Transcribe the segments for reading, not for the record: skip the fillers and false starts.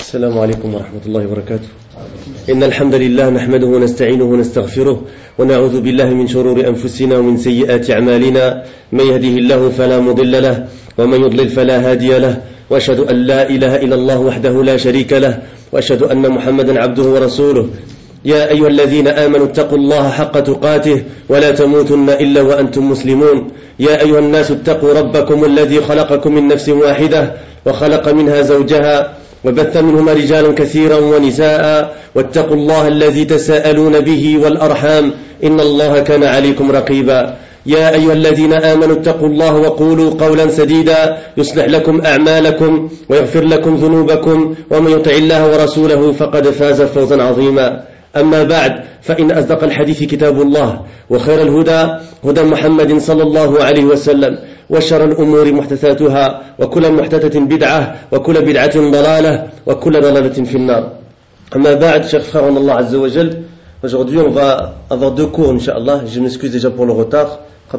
السلام عليكم ورحمة الله وبركاته. إن الحمد لله نحمده ونستعينه ونستغفره ونعوذ بالله من شرور أنفسنا ومن سيئات أعمالنا، من يهده الله فلا مضل له ومن يضلل فلا هادي له، وأشهد أن لا إله إلا الله وحده لا شريك له، وأشهد أن محمدا عبده ورسوله. يا أيها الذين آمنوا اتقوا الله حق تقاته ولا تموتن إلا وأنتم مسلمون. يا أيها الناس اتقوا ربكم الذي خلقكم من نفس واحدة وخلق منها زوجها وبث منهما رجالا كثيرا ونساء، واتقوا الله الذي تساءلون به والأرحام إن الله كان عليكم رقيبا. يا أيها الذين آمنوا اتقوا الله وقولوا قولا سديدا يصلح لكم أعمالكم ويغفر لكم ذنوبكم، ومن يطع الله ورسوله فقد فاز فوزا عظيما. أما بعد، فإن أصدق الحديث كتاب الله، وخير الهدى هدى محمد صلى الله عليه وسلم، وشر الأمور محدثاتها، وكل محدثة بدعة، وكل بدعة ضلالة، وكل ضلالة في النار. أما بعد, chers frères en Allah Azza wa Jal, aujourd'hui on va avoir deux cours, Inch'Allah. Je m'excuse déjà pour le retard.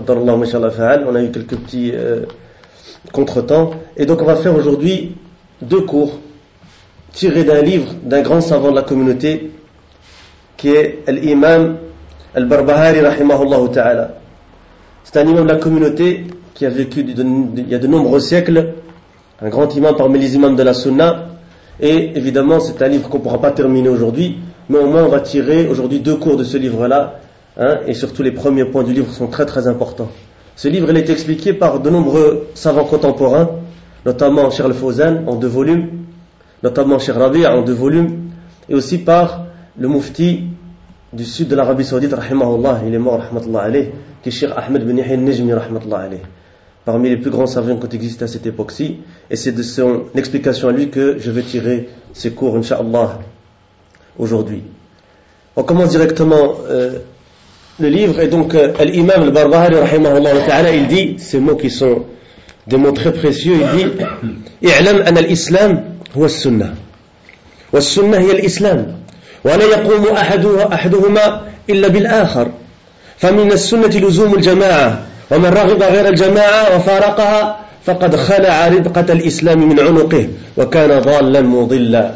On a eu quelques petits contretemps. Et donc on va faire aujourd'hui deux cours tirés d'un livre d'un grand savant de la communauté qui est l'imam al-Barbahari rahimahullah ta'ala. C'est un imam de la communauté qui a vécu il y a de nombreux siècles, un grand imam parmi les imams de la sunna, et évidemment c'est un livre qu'on ne pourra pas terminer aujourd'hui, mais au moins on va tirer aujourd'hui deux cours de ce livre-là, et surtout les premiers points du livre sont très très importants. Ce livre il est expliqué par de nombreux savants contemporains, notamment Cheikh Al-Fawzan en 2 volumes, notamment Cheikh Rabi' en 2 volumes, et aussi par le mufti du sud de l'Arabie Saoudite, rahimahullah, il est mort, rahmatullah alayh, qui est Cheikh Ahmed bin Yahya al-Najmi, rahmatullah alayh, parmi les plus grands savants qui existent à cette époque-ci. Et c'est de son explication à lui que je vais tirer ces cours, Inch'Allah, aujourd'hui. On commence directement le livre, et donc l'imam al-Barbahari, rahimahullah ta'ala, il dit, ces mots qui sont des mots très précieux, il dit i'lam anna al-islam huwa as-sunnah wa as-sunnah hiya al-islam ولا يقوم أحدهما إلا بالآخر فمن السنة لزوم الجماعة ومن رغب غير الجماعة وفارقها فقد خلع ربقة الإسلام من عنقه وكان ضالا مضلا.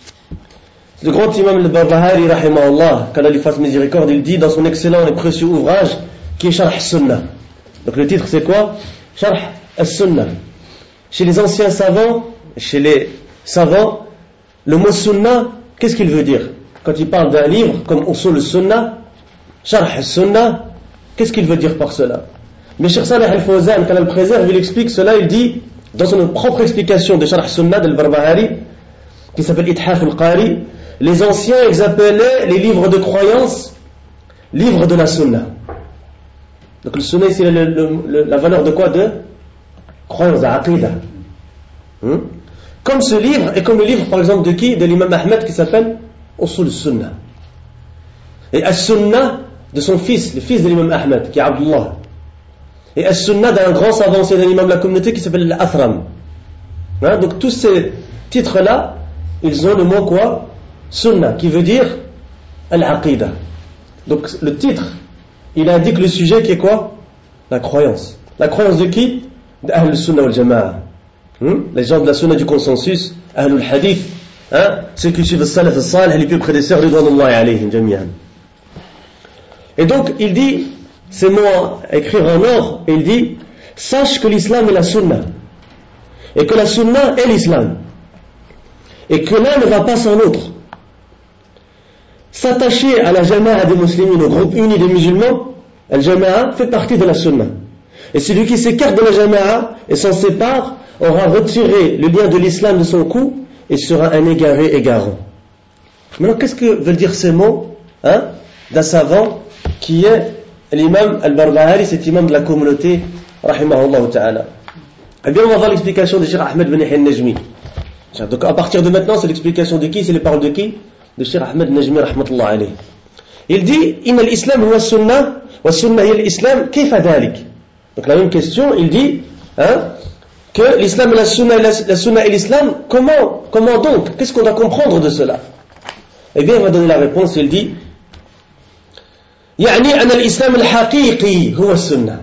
Le grand imam al-Barbahari rahimahullah, qu'Allah lui fasse miséricorde, il dit dans son excellent et précieux ouvrage qui est Sharh Sunnah. Donc le titre c'est quoi? Sharh Sunnah. Chez les anciens savants, chez les savants, le mot Sunnah, qu'est-ce qu'il veut dire? Quand il parle d'un livre comme Usul al-Sunnah, Sharh al-Sunnah, qu'est-ce qu'il veut dire par cela? Mais Cheikh Salih al-Fawzan, quand il préserve, il explique cela, il dit, dans son propre explication de Sharh al-Sunnah d'Al-Barbahari, qui s'appelle Ithaf al-Qari, les anciens, ils appelaient les livres de croyance, livres de la Sunnah. Donc le Sunnah, c'est la valeur de quoi? De croyance, d'Aqidah. Comme ce livre, et comme le livre, par exemple, de qui? De l'imam Ahmed, qui s'appelle Usul al-Sunnah. Et As-Sunnah de son fils, le fils de l'imam Ahmed, qui est Abdullah. Et As-Sunnah d'un grand savant, c'est d'un imam de la communauté qui s'appelle Al-Athram. Donc tous ces titres-là, ils ont le mot quoi? Sunnah, qui veut dire Al-Aqidah. Donc le titre, il indique le sujet qui est quoi? La croyance. La croyance de qui? D'Ahl al-Sunnah wal-Jama'a. Les gens de la Sunnah du consensus, Ahl al-Hadith, ceux qui suivent le Salaf al-Salih, les plus prédécesseurs, ridwanullahi alayhim jami'an. Et donc il dit, ces mots à écrire en or, il dit, sache que l'islam est la Sunnah, et que la Sunnah est l'islam, et que l'un ne va pas sans l'autre. S'attacher à la Jama'a des musulmans, au groupe uni des musulmans, la Jama'a fait partie de la Sunnah. Et celui qui s'écarte de la Jama'a et s'en sépare aura retiré le lien de l'islam de son cou et sera un égaré égarant. Maintenant, qu'est-ce que veulent dire ces mots d'un savant qui est l'imam al-Barbahari, cet imam de la communauté, rahimahullah ta'ala? Eh bien, on va voir l'explication de Cheikh Ahmed bin Yahya al-Najmi. Donc, à partir de maintenant, c'est l'explication de qui? C'est les paroles de qui? De Cheikh Ahmed al-Najmi, rahmatullah alayh. Il dit, inna al-islam huwa sunnah, wa sunnah hiya al-islam, kayfa dhalik? Donc, la même question, il dit, que l'islam et la sunna et l'islam, comment donc? Qu'est-ce qu'on doit comprendre de cela? Eh bien, il va donner la réponse, il dit, يعني أن الإسلام الحقيقي هو السنة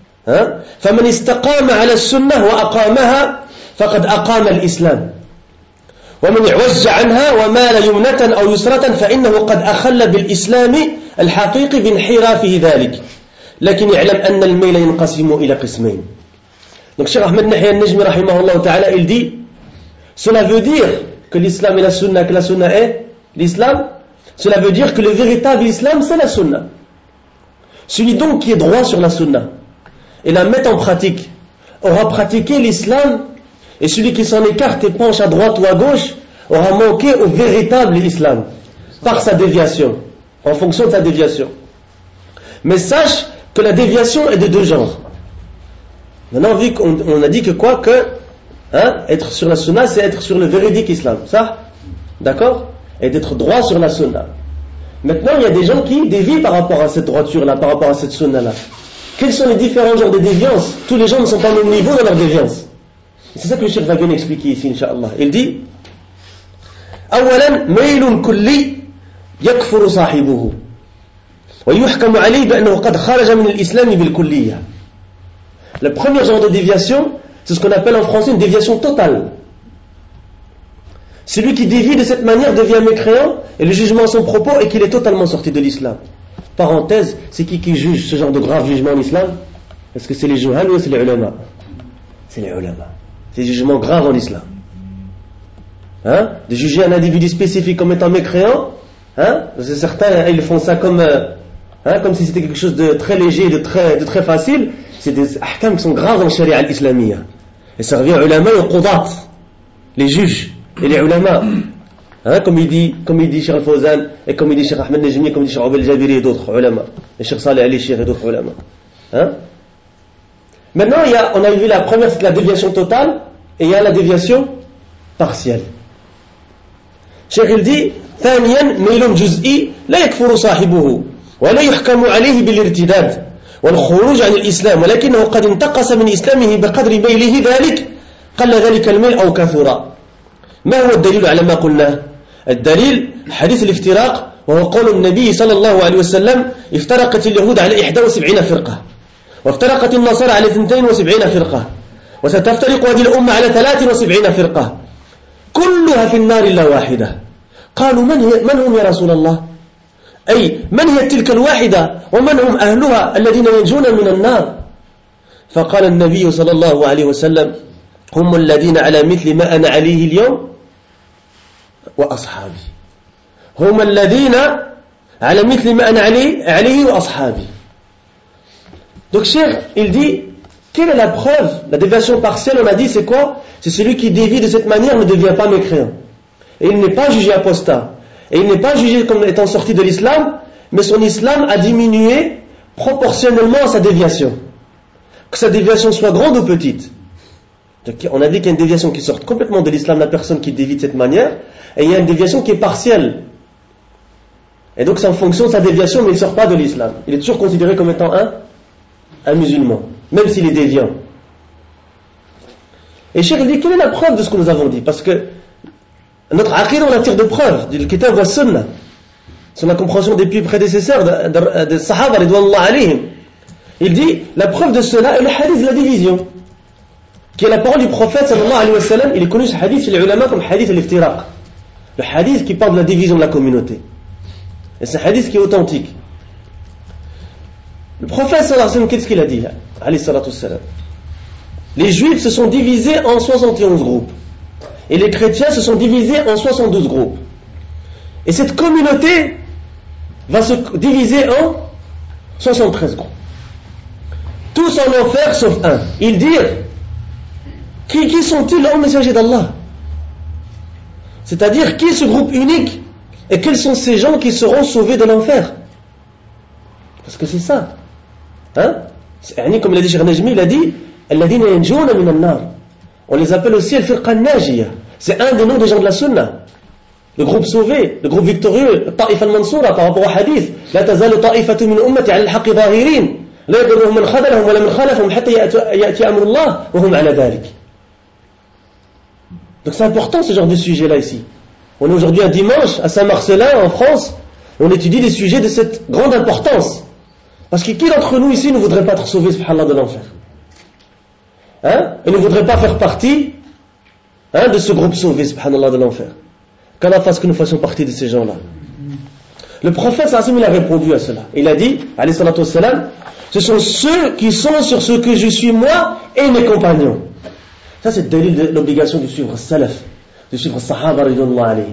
فمن استقام على السنة وأقامها فقد أقام الإسلام ومن يعوج عنها ومال يمنة أو يسرة فإنه قد أخل بالإسلام الحقيقي بانحرافه ذلك لكن يعلم أن الميل ينقسم إلى قسمين. Donc Cheikh Ahmed Nahya al-Najmi rahimahullah ta'ala il dit cela veut dire que l'islam est la sunna, que la sunna est l'islam, cela veut dire que le véritable islam c'est la sunna. Celui donc qui est droit sur la sunna et la met en pratique aura pratiqué l'islam, et celui qui s'en écarte et penche à droite ou à gauche aura manqué au véritable islam par sa déviation, en fonction de sa déviation. Mais sache que la déviation est de deux genres. Maintenant, vu qu'on a dit que quoi que être sur la sunna, c'est être sur le véridique islam, ça, d'accord, et d'être droit sur la sunna. Maintenant, il y a des gens qui dévient par rapport à cette droiture-là, par rapport à cette sunna-là. Quels sont les différents genres de déviance? Tous les gens ne sont pas au même niveau dans leur déviance. C'est ça que le Cheikh va bien expliquer ici, Inch'Allah. Il dit أولا ميل كلي يكفر صاحبه ويحكم عليه بأنه قد خرج من الإسلام بالكلية. Le premier genre de déviation, c'est ce qu'on appelle en français une déviation totale. Celui qui dévie de cette manière devient mécréant et le jugement à son propos est qu'il est totalement sorti de l'islam. Parenthèse, c'est qui juge ce genre de grave jugement en islam? Est-ce que c'est les juhal ou c'est les ulama? C'est les ulama. C'est des jugements graves en islam. De juger un individu spécifique comme étant mécréant, certains ils font ça comme si c'était quelque chose de très léger, de très facile. C'est des ahkam qui sont graves dans le sharia l'islamia. Et ça revient aux ulama et aux qudat, les juges et les ulama. Comme il dit Cheikh Al-Fawzan, et comme il dit Cheikh Ahmed Najmi, comme il dit Cheikh Abel Jabiri et d'autres ulama, et Cheikh Saleh Ali Cheikh et d'autres ulama. Maintenant, on a vu la première, c'est la déviation totale, et il y a la déviation partielle. Cheikh il dit ثانيا ميل جزئي لا يكفر صاحبه ولا يحكم عليه بالارتداد والخروج عن الإسلام ولكنه قد انتقص من إسلامه بقدر ميله ذلك قل ذلك الميل أو كثر. ما هو الدليل على ما قلنا؟ الدليل حديث الافتراق وهو قول النبي صلى الله عليه وسلم افترقت اليهود على 71 فرقة وافترقت النصارى على 72 فرقة وستفترق هذه الأمة على 73 فرقة كلها في النار إلا واحدة. قالوا من هم يا رسول الله؟ أي من هي تلك الواحدة ومن هم أهلها الذين ينجون من النار؟ فقال النبي صلى الله عليه وسلم هم الذين على مثل ما أنا عليه اليوم وأصحابي. هم الذين على مثل ما أنا عليه وأصحابي. Donc Cheikh, il dit, quelle est la preuve? La déviation partielle, on a dit, c'est quoi? C'est celui qui dévie de cette manière ne devient pas mécréant. Et il n'est pas jugé apostat. Et il n'est pas jugé comme étant sorti de l'islam, mais son islam a diminué proportionnellement à sa déviation. Que sa déviation soit grande ou petite. Donc, on a dit qu'il y a une déviation qui sort complètement de l'islam, la personne qui dévie de cette manière, et il y a une déviation qui est partielle. Et donc c'est en fonction de sa déviation, mais il ne sort pas de l'islam. Il est toujours considéré comme étant un musulman, même s'il est déviant. Et Cheikh dit, quelle est la preuve de ce que nous avons dit? Parce que notre aqida, on la tire de preuve, du kitab wa sunna, sur la compréhension des pieux prédécesseurs des sahaba, ridwanullah alayhim. Il dit, la preuve de cela est le hadith de la division, qui est la parole du prophète sallallahu alayhi wa sallam. Il est connu ce hadith chez les ulama comme hadith al-iftiraq, le hadith qui parle de la division de la communauté. Et c'est un hadith qui est authentique. Le prophète sallallahu alayhi wa sallam, qu'est-ce qu'il a dit? Alayhi salatu wassalam. Les juifs se sont divisés en 71 groupes. Et les chrétiens se sont divisés en 72 groupes. Et cette communauté va se diviser en 73 groupes. Tous en enfer sauf un. Ils dirent, qui sont-ils là au messager d'Allah? C'est-à-dire, qui est ce groupe unique? Et quels sont ces gens qui seront sauvés de l'enfer? Parce que c'est ça. Comme l'a dit Cheikh Najmi, il a dit, الذين ينجون من النار. On les appelle aussi al-firqa al-najiya. C'est un des noms des gens de la sunna. Le groupe sauvé, le groupe victorieux, le ta'if al-mansura par rapport au hadith. La tazalu ta'ifatu min ummati ala al-haqq zahirin. La yadurruhum man khadalahum wa la man khalafahum hatta ya'ti amrullah wa hum ala dhalik. Donc c'est important ce genre de sujet-là ici. On est aujourd'hui un dimanche à Saint-Marcelin en France. On étudie des sujets de cette grande importance. Parce que qui d'entre nous ici ne voudrait pas être sauvé, subhanallah, de l'enfer? Et ne voudrait pas faire partie de ce groupe sauvé, subhanallah, de l'enfer. Qu'Allah fasse que nous fassions partie de ces gens-là. Le prophète sallallahu alayhi wa sallam, il a répondu à cela. Il a dit, alayhi salatu wassalam, ce sont ceux qui sont sur ce que je suis moi et mes compagnons. Ça, c'est le dalil de l'obligation de suivre salaf, de suivre sahaba radiyallahu alayhi.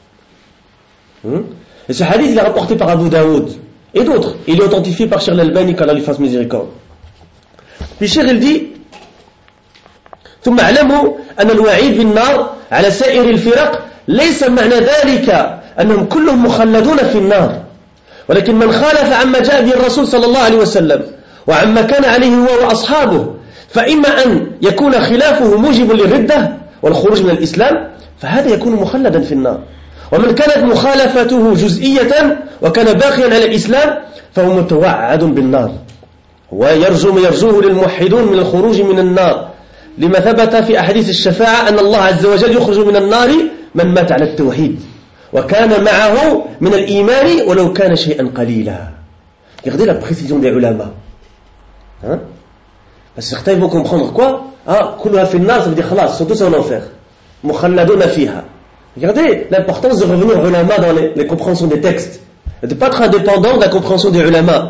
Et ce hadith, il est rapporté par Abu Daoud et d'autres. Il est authentifié par Cheikh Al-Albani, qu'Allah lui fasse miséricorde. Puis Cheikh, il dit, ثم اعلموا أن الوعيد بالنار على سائر الفرق ليس معنى ذلك أنهم كلهم مخلدون في النار، ولكن من خالف عما جاء به الرسول صلى الله عليه وسلم وعما كان عليه هو وأصحابه، فإما أن يكون خلافه موجب للردة والخروج من الإسلام، فهذا يكون مخلدا في النار. ومن كانت مخالفته جزئية وكان باقيا على الإسلام فهو متوعد بالنار، ويرجوه للموحدون من الخروج من النار، لما ثبت في أحاديث الشفاعة أن الله عز وجل يخرج من النار من مات على التوحيد وكان معه من الإيمان ولو كان شيئا قليلا. Regardez la précision des ulama. Parce que certains vont comprendre quoi? كلها في النار, ça veut dire خلاص, sont tous en enfer. مخلدون فيها. Regardez l'importance de revenir aux ulama dans les compréhensions des textes. Et de ne pas être indépendant de la compréhension des ulama.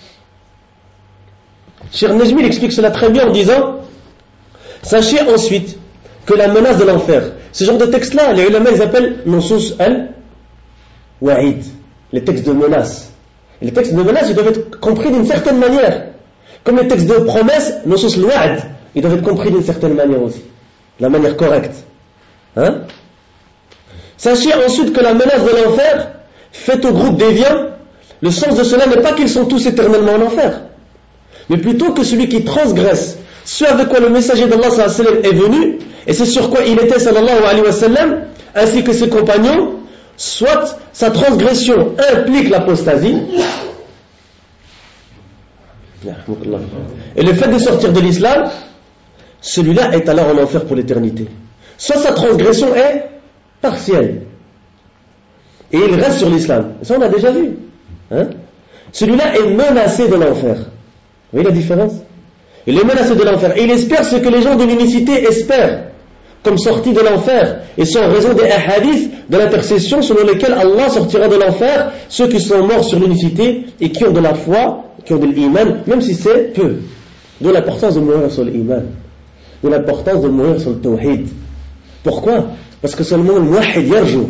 Cheikh Nejmi explique cela très bien en disant, sachez ensuite que la menace de l'enfer, ce genre de textes-là, les ulama, ils appellent nusus al-wa'id, les textes de menace. Et les textes de menace, ils doivent être compris d'une certaine manière. Comme les textes de promesse, nusus al-wa'd, ils doivent être compris d'une certaine manière aussi. De la manière correcte. Sachez ensuite que la menace de l'enfer, faite au groupe déviant, le sens de cela n'est pas qu'ils sont tous éternellement en enfer, mais plutôt que celui qui transgresse ce avec quoi le messager d'Allah sallallahu alayhi wa sallam est venu, et c'est sur quoi il était sallallahu alayhi wa sallam, ainsi que ses compagnons, soit sa transgression implique l'apostasie, et le fait de sortir de l'islam, celui-là est alors en enfer pour l'éternité. Soit sa transgression est partielle, et il reste sur l'islam. Ça on a déjà vu. Celui-là est menacé de l'enfer. Vous voyez la différence? Il est menacé de l'enfer. Et il espère ce que les gens de l'unicité espèrent, comme sortie de l'enfer. Et c'est en raison des hadiths de l'intercession selon lesquels Allah sortira de l'enfer ceux qui sont morts sur l'unicité et qui ont de la foi, qui ont de l'iman, même si c'est peu. D'où l'importance de mourir sur l'iman. D'où l'importance de mourir sur le tawhid. Pourquoi? Parce que seulement le muwahhid yarjou.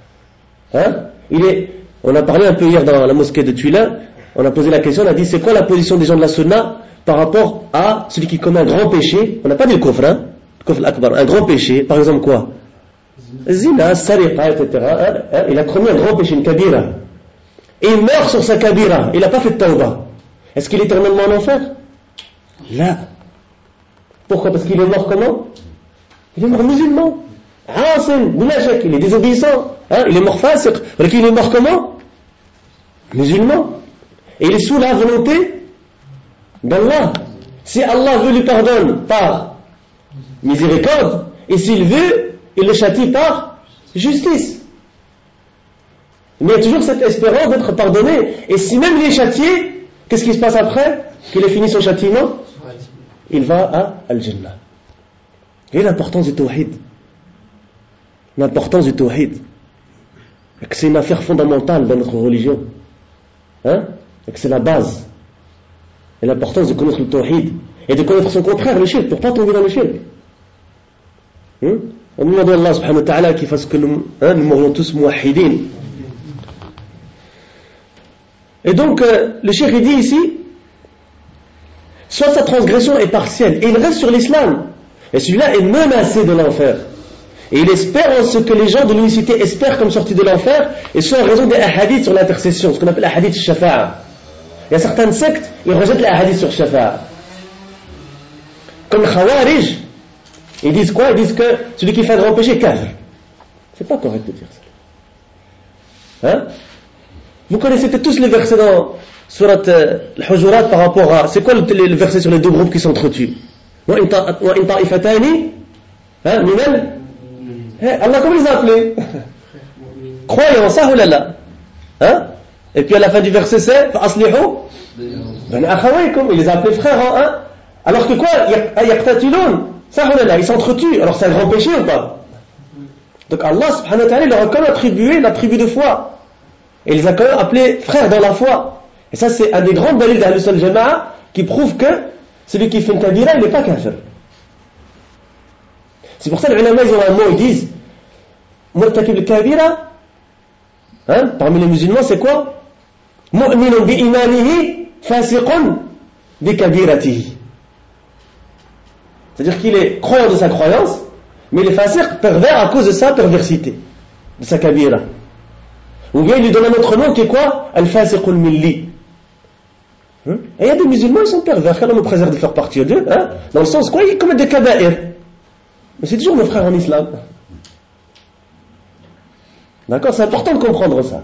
On a parlé un peu hier dans la mosquée de Tuila, on a posé la question, on a dit c'est quoi la position des gens de la sunna par rapport à celui qui commet un grand péché. On n'a pas dit le kufr, le kufr akbar, un grand péché, par exemple quoi? Zina, sariqa, etc. Il a commis un grand péché, une kabira, et il meurt sur sa kabira, il n'a pas fait de tawbah. Est-ce qu'il est éternellement en enfer? Là. Pourquoi? Parce qu'il est mort comment? Il est mort musulman. Il est désobéissant, il est mort fasiq. Il est mort comment? Musulman. Et il est sous la volonté d'Allah. Si Allah veut, lui pardonne par miséricorde, et s'il veut, il le châtie par justice. Mais il y a toujours cette espérance d'être pardonné. Et si même il est châtié, qu'est-ce qui se passe après qu'il ait fini son châtiment? Il va à Al-Jannah. Et l'importance du tawhid. L'importance du tawhid. C'est une affaire fondamentale dans notre religion. Et que c'est la base. Et l'importance de connaître le tawhid. Et de connaître son contraire, le shirk, pour ne pas tomber dans le shirk. On demande à Allah subhanahu wa ta'ala qu'il fasse que nous mourions tous muwahhidin. Et donc, le shirk il dit ici, soit sa transgression est partielle, et il reste sur l'islam. Et celui-là est menacé de l'enfer. Et il espère en ce que les gens de l'unicité espèrent comme sortie de l'enfer, et ce en raison des hadiths sur l'intercession, ce qu'on appelle les hadiths shafa'a. Il y a certaines sectes, ils rejettent les hadiths sur shafa'a. Comme les Khawarij, ils disent quoi? Ils disent que celui qui fait un grand péché est kafir. C'est pas correct de dire ça. Vous connaissez tous les versets dans Surat Al-Hujurat par rapport à... C'est quoi le verset sur les deux groupes qui s'entretuent? Wa in ta'ifatani minal... Allah, comment les a appelés? Croyants, ça ou là? Et puis à la fin du verset c'est فَأَصْلِحُوا بَنَ أَخَوَيْكُمْ. Il les a appelés frères. Alors que quoi? يَقْتَتِلُونَ. Ça, ils s'entretuent. Alors c'est un grand péché ou pas? Donc Allah subhanahu wa ta'ala leur a quand même attribué l'attribut de foi. Et il les a quand même appelés frères dans la foi. Et ça, c'est un des grands dalils d'Ahlus Sunnah wal Jama'a qui prouve que celui qui fait une kabira, il n'est pas kafir. C'est pour ça que les ulama, ils ont un mot, ils disent Murtakib al-kabira, parmi les musulmans, c'est quoi? Mu'minun bi imanihi fasiqun bi kabiratihi. C'est-à-dire qu'il est croyant de sa croyance, mais il est fasiq, pervers à cause de sa perversité, de sa kabira. Ou bien il lui donne un autre nom qui est quoi? Al-fasiqul milli. Et il y a des musulmans, ils sont pervers, qu'Allah nous préserve de faire partie d'eux, dans le sens quoi, ils commettent des kaba'ir. Mais c'est toujours nos frères en islam. D'accord? C'est important de comprendre ça.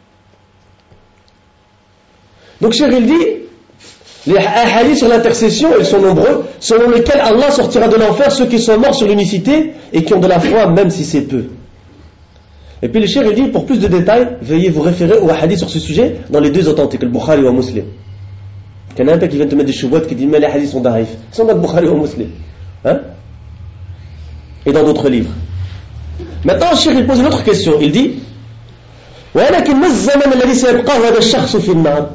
Donc Cheikh il dit, les hadiths sur l'intercession, ils sont nombreux, selon lesquels Allah sortira de l'enfer ceux qui sont morts sur l'unicité et qui ont de la foi, même si c'est peu. Et puis le Cheikh il dit, pour plus de détails, veuillez vous référer aux hadiths sur ce sujet dans les deux authentiques, le Bukhari ou le Muslim. Il y en a un peu qui vient te mettre des choubottes qui dit mais les hadiths sont daïf. Ils sont dans le Bukhari ou le Muslim. Et dans d'autres livres. Maintenant, le Cheikh il pose une autre question. Il dit ولكن ما الزمن الذي سيبقى هذا الشخص في النار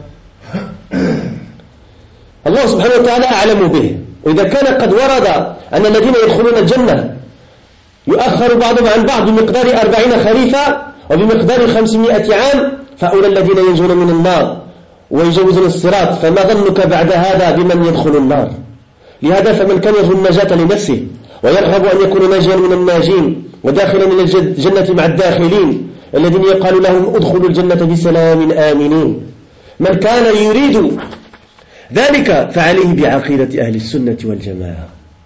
الله سبحانه وتعالى أعلم به وإذا كان قد ورد أن الذين يدخلون الجنة يؤخر بعضهم عن بعض بمقدار 40 خريفا وبمقدار 500 عام فأولى الذين ينجون من النار ويجوزون الصراط فما ظنك بعد هذا بمن يدخل النار لهذا فمن كان يرجو النجاة لنفسه ويرغب أن يكون ناجيا من الناجين وداخلا من الجنة مع الداخلين الذين يقال لهم ادخلوا الجنة بسلام آمنين من كان يريد ذلك فعليه بعقيدة أهل السنة والجماعة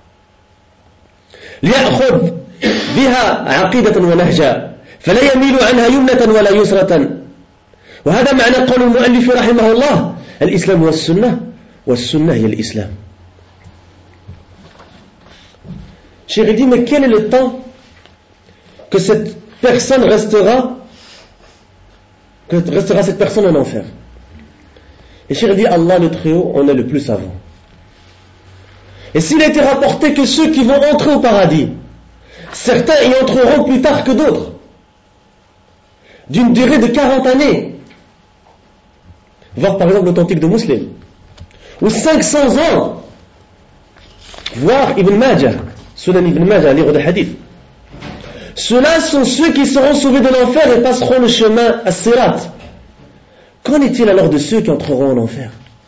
ليأخذ بها عقيدة ونهجا فلا يميل عنها يمنة ولا يسرة وهذا معنى قول المؤلف رحمه الله الإسلام والسنة والسنة هي الإسلام. Cheikh dit mais quel est le temps que cette personne restera cette personne en enfer? Et Cheikh dit Allah le Très-Haut en est le plus savant. Et s'il a été rapporté que ceux qui vont entrer au paradis, certains y entreront plus tard que d'autres, d'une durée de 40 années, voir par exemple l'authentique de Muslim, ou 500 ans, voir Ibn Majah, Sunan Ibn Majah, livre de hadith. Ceux-là sont ceux qui seront sauvés de l'enfer et passeront le chemin à Sirat. Qu'en est-il alors de ceux qui entreront en enfer?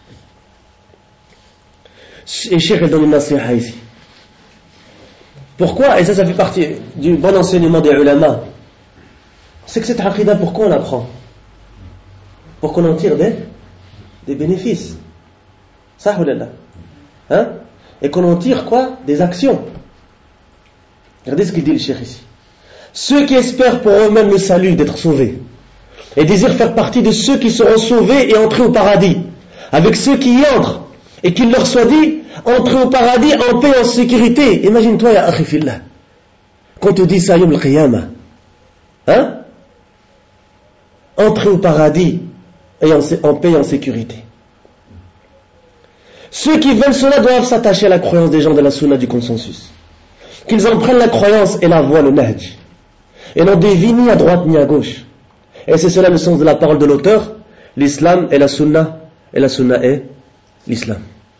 Et Cheikh donne une nasiha ici. Pourquoi? Et ça fait partie du bon enseignement des ulama. C'est que cette aqida, pourquoi on l'apprend? Pour qu'on en tire des bénéfices. Ça, et qu'on en tire quoi? Des actions. Regardez ce qu'il dit le Cheikh ici. Ceux qui espèrent pour eux-mêmes le salut d'être sauvés et désirent faire partie de ceux qui seront sauvés et entrer au paradis, avec ceux qui y entrent, et qu'il leur soit dit, entrez au paradis en paix et en sécurité. Imagine-toi, ya akhi fillah, qu'on te dit ça, yom al-qiyamah. Entrez au paradis et en paix et en sécurité. Ceux qui veulent cela doivent s'attacher à la croyance des gens de la sunna du consensus. Qu'ils en prennent la croyance et la voient, le nahj, et n'en dévient ni à droite ni à gauche. Et c'est cela le sens de la parole de l'auteur. L'islam est la sunna, et la sunna est l'islam.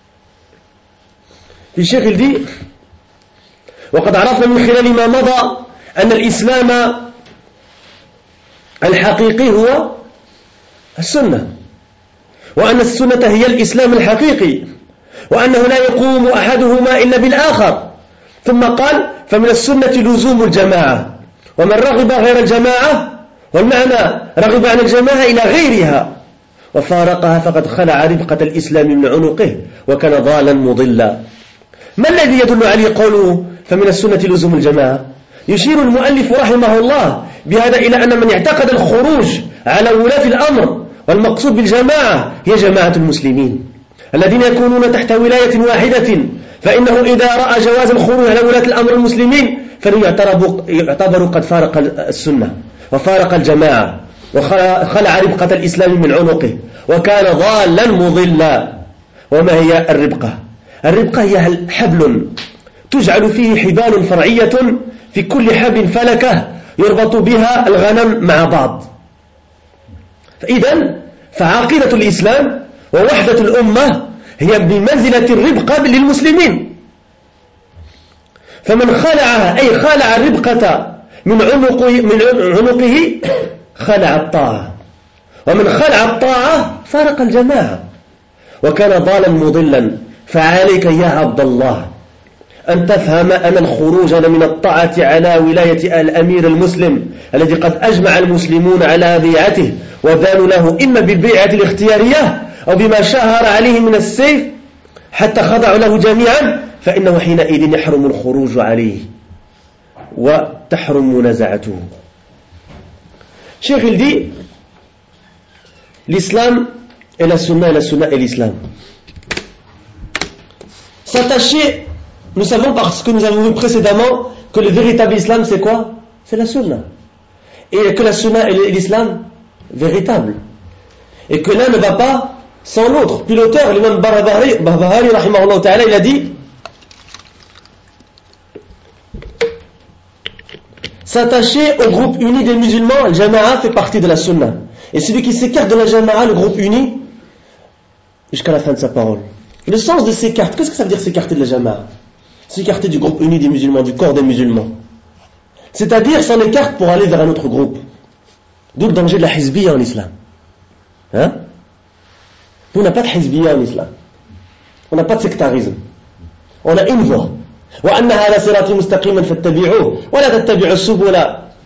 Puis le cheikh il dit وقد عرفنا من خلال ما مضى أن الإسلام الحقيقي هو السنة وأن السنة هي الإسلام الحقيقي وأنه لا يقوم أحدهما إلا بالآخر ثم قال فمن السنة لزوم الجماعة ومن رغب غير الجماعة والمعنى رغب عن الجماعة إلى غيرها وفارقها فقد خلع ربقة الإسلام من عنقه وكان ضالا مضلا. ما الذي يدل عليه قوله فمن السنة لزوم الجماعة؟ يشير المؤلف رحمه الله بهذا إلى أن من اعتقد الخروج على ولاة الأمر والمقصود بالجماعة هي جماعة المسلمين الذين يكونون تحت ولاية واحدة فإنه إذا رأى جواز الخروج على ولاة الأمر المسلمين فليعتبر قد فارق السنة وفارق الجماعة وخلع ربقة الإسلام من عنقه وكان ضالا مضلا. وما هي الربقة؟ الربقة هي حبل تجعل فيه حبال فرعية في كل حب فلكة يربط بها الغنم مع بعض. فإذن فعقيدة الإسلام ووحدة الأمة هي بمنزلة الربقة للمسلمين. فمن خلعها أي خلع الربقة من عنقه خلع الطاعة، ومن خلع الطاعة فارق الجماعة وكان ضالا مضلا. فعليك يا عبد الله أن تفهم أن الخروج من الطاعة على ولاية الأمير المسلم الذي قد أجمع المسلمون على بيعته وبانوا له إما بالبيعة الاختيارية أو بما شهر عليه من السيف حتى خضعوا له جميعا، فإنه حينئذ يحرم الخروج عليه وتحرم منازعته. Cheikh il dit l'islam et la sunna et l'islam. S'attacher, nous savons parce que nous avons vu précédemment que le véritable islam c'est quoi? C'est la sunna. Et que la sunna est l'islam véritable. Et que l'un ne va pas sans l'autre. Puis l'auteur, l'imam Barbahari, rahimahullah ta'ala, il a dit s'attacher au groupe uni des musulmans, le jama'a fait partie de la sunna. Et celui qui s'écarte de la jama'a, le groupe uni, jusqu'à la fin de sa parole. Le sens de s'écarter, qu'est-ce que ça veut dire s'écarter de la jama'a? S'écarter du groupe uni des musulmans, du corps des musulmans. C'est-à-dire s'en écarte pour aller vers un autre groupe. D'où le danger de la hizbiyya en islam. Hein? Nous, on n'a pas de hizbiyya en islam. On n'a pas de sectarisme. On a une voie. وأن هذا صراطي مستقيما فاتبعوه ولا تتبعوا السبل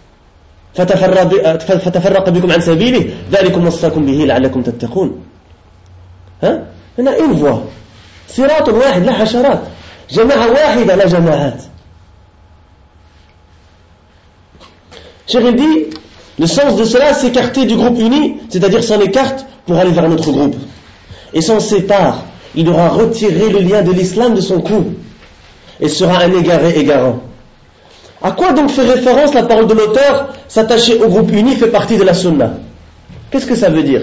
فتفرق بكم عن سبيله ذلكم وصاكم به لعلكم تتقون. ها؟ هنا une voie. صراط واحد لا حشرات. جماعة واحدة لا جماعات. Cheikh dit, le sens de cela, s'écarter du groupe uni, c'est-à-dire s'en écarte pour aller vers un autre groupe. Et s'en sépare, il aura retiré le lien de l'islam de son cou et sera un égaré égarant. À quoi donc fait référence la parole de l'auteur? S'attacher au groupe uni fait partie de la sunna. Qu'est-ce que ça veut dire?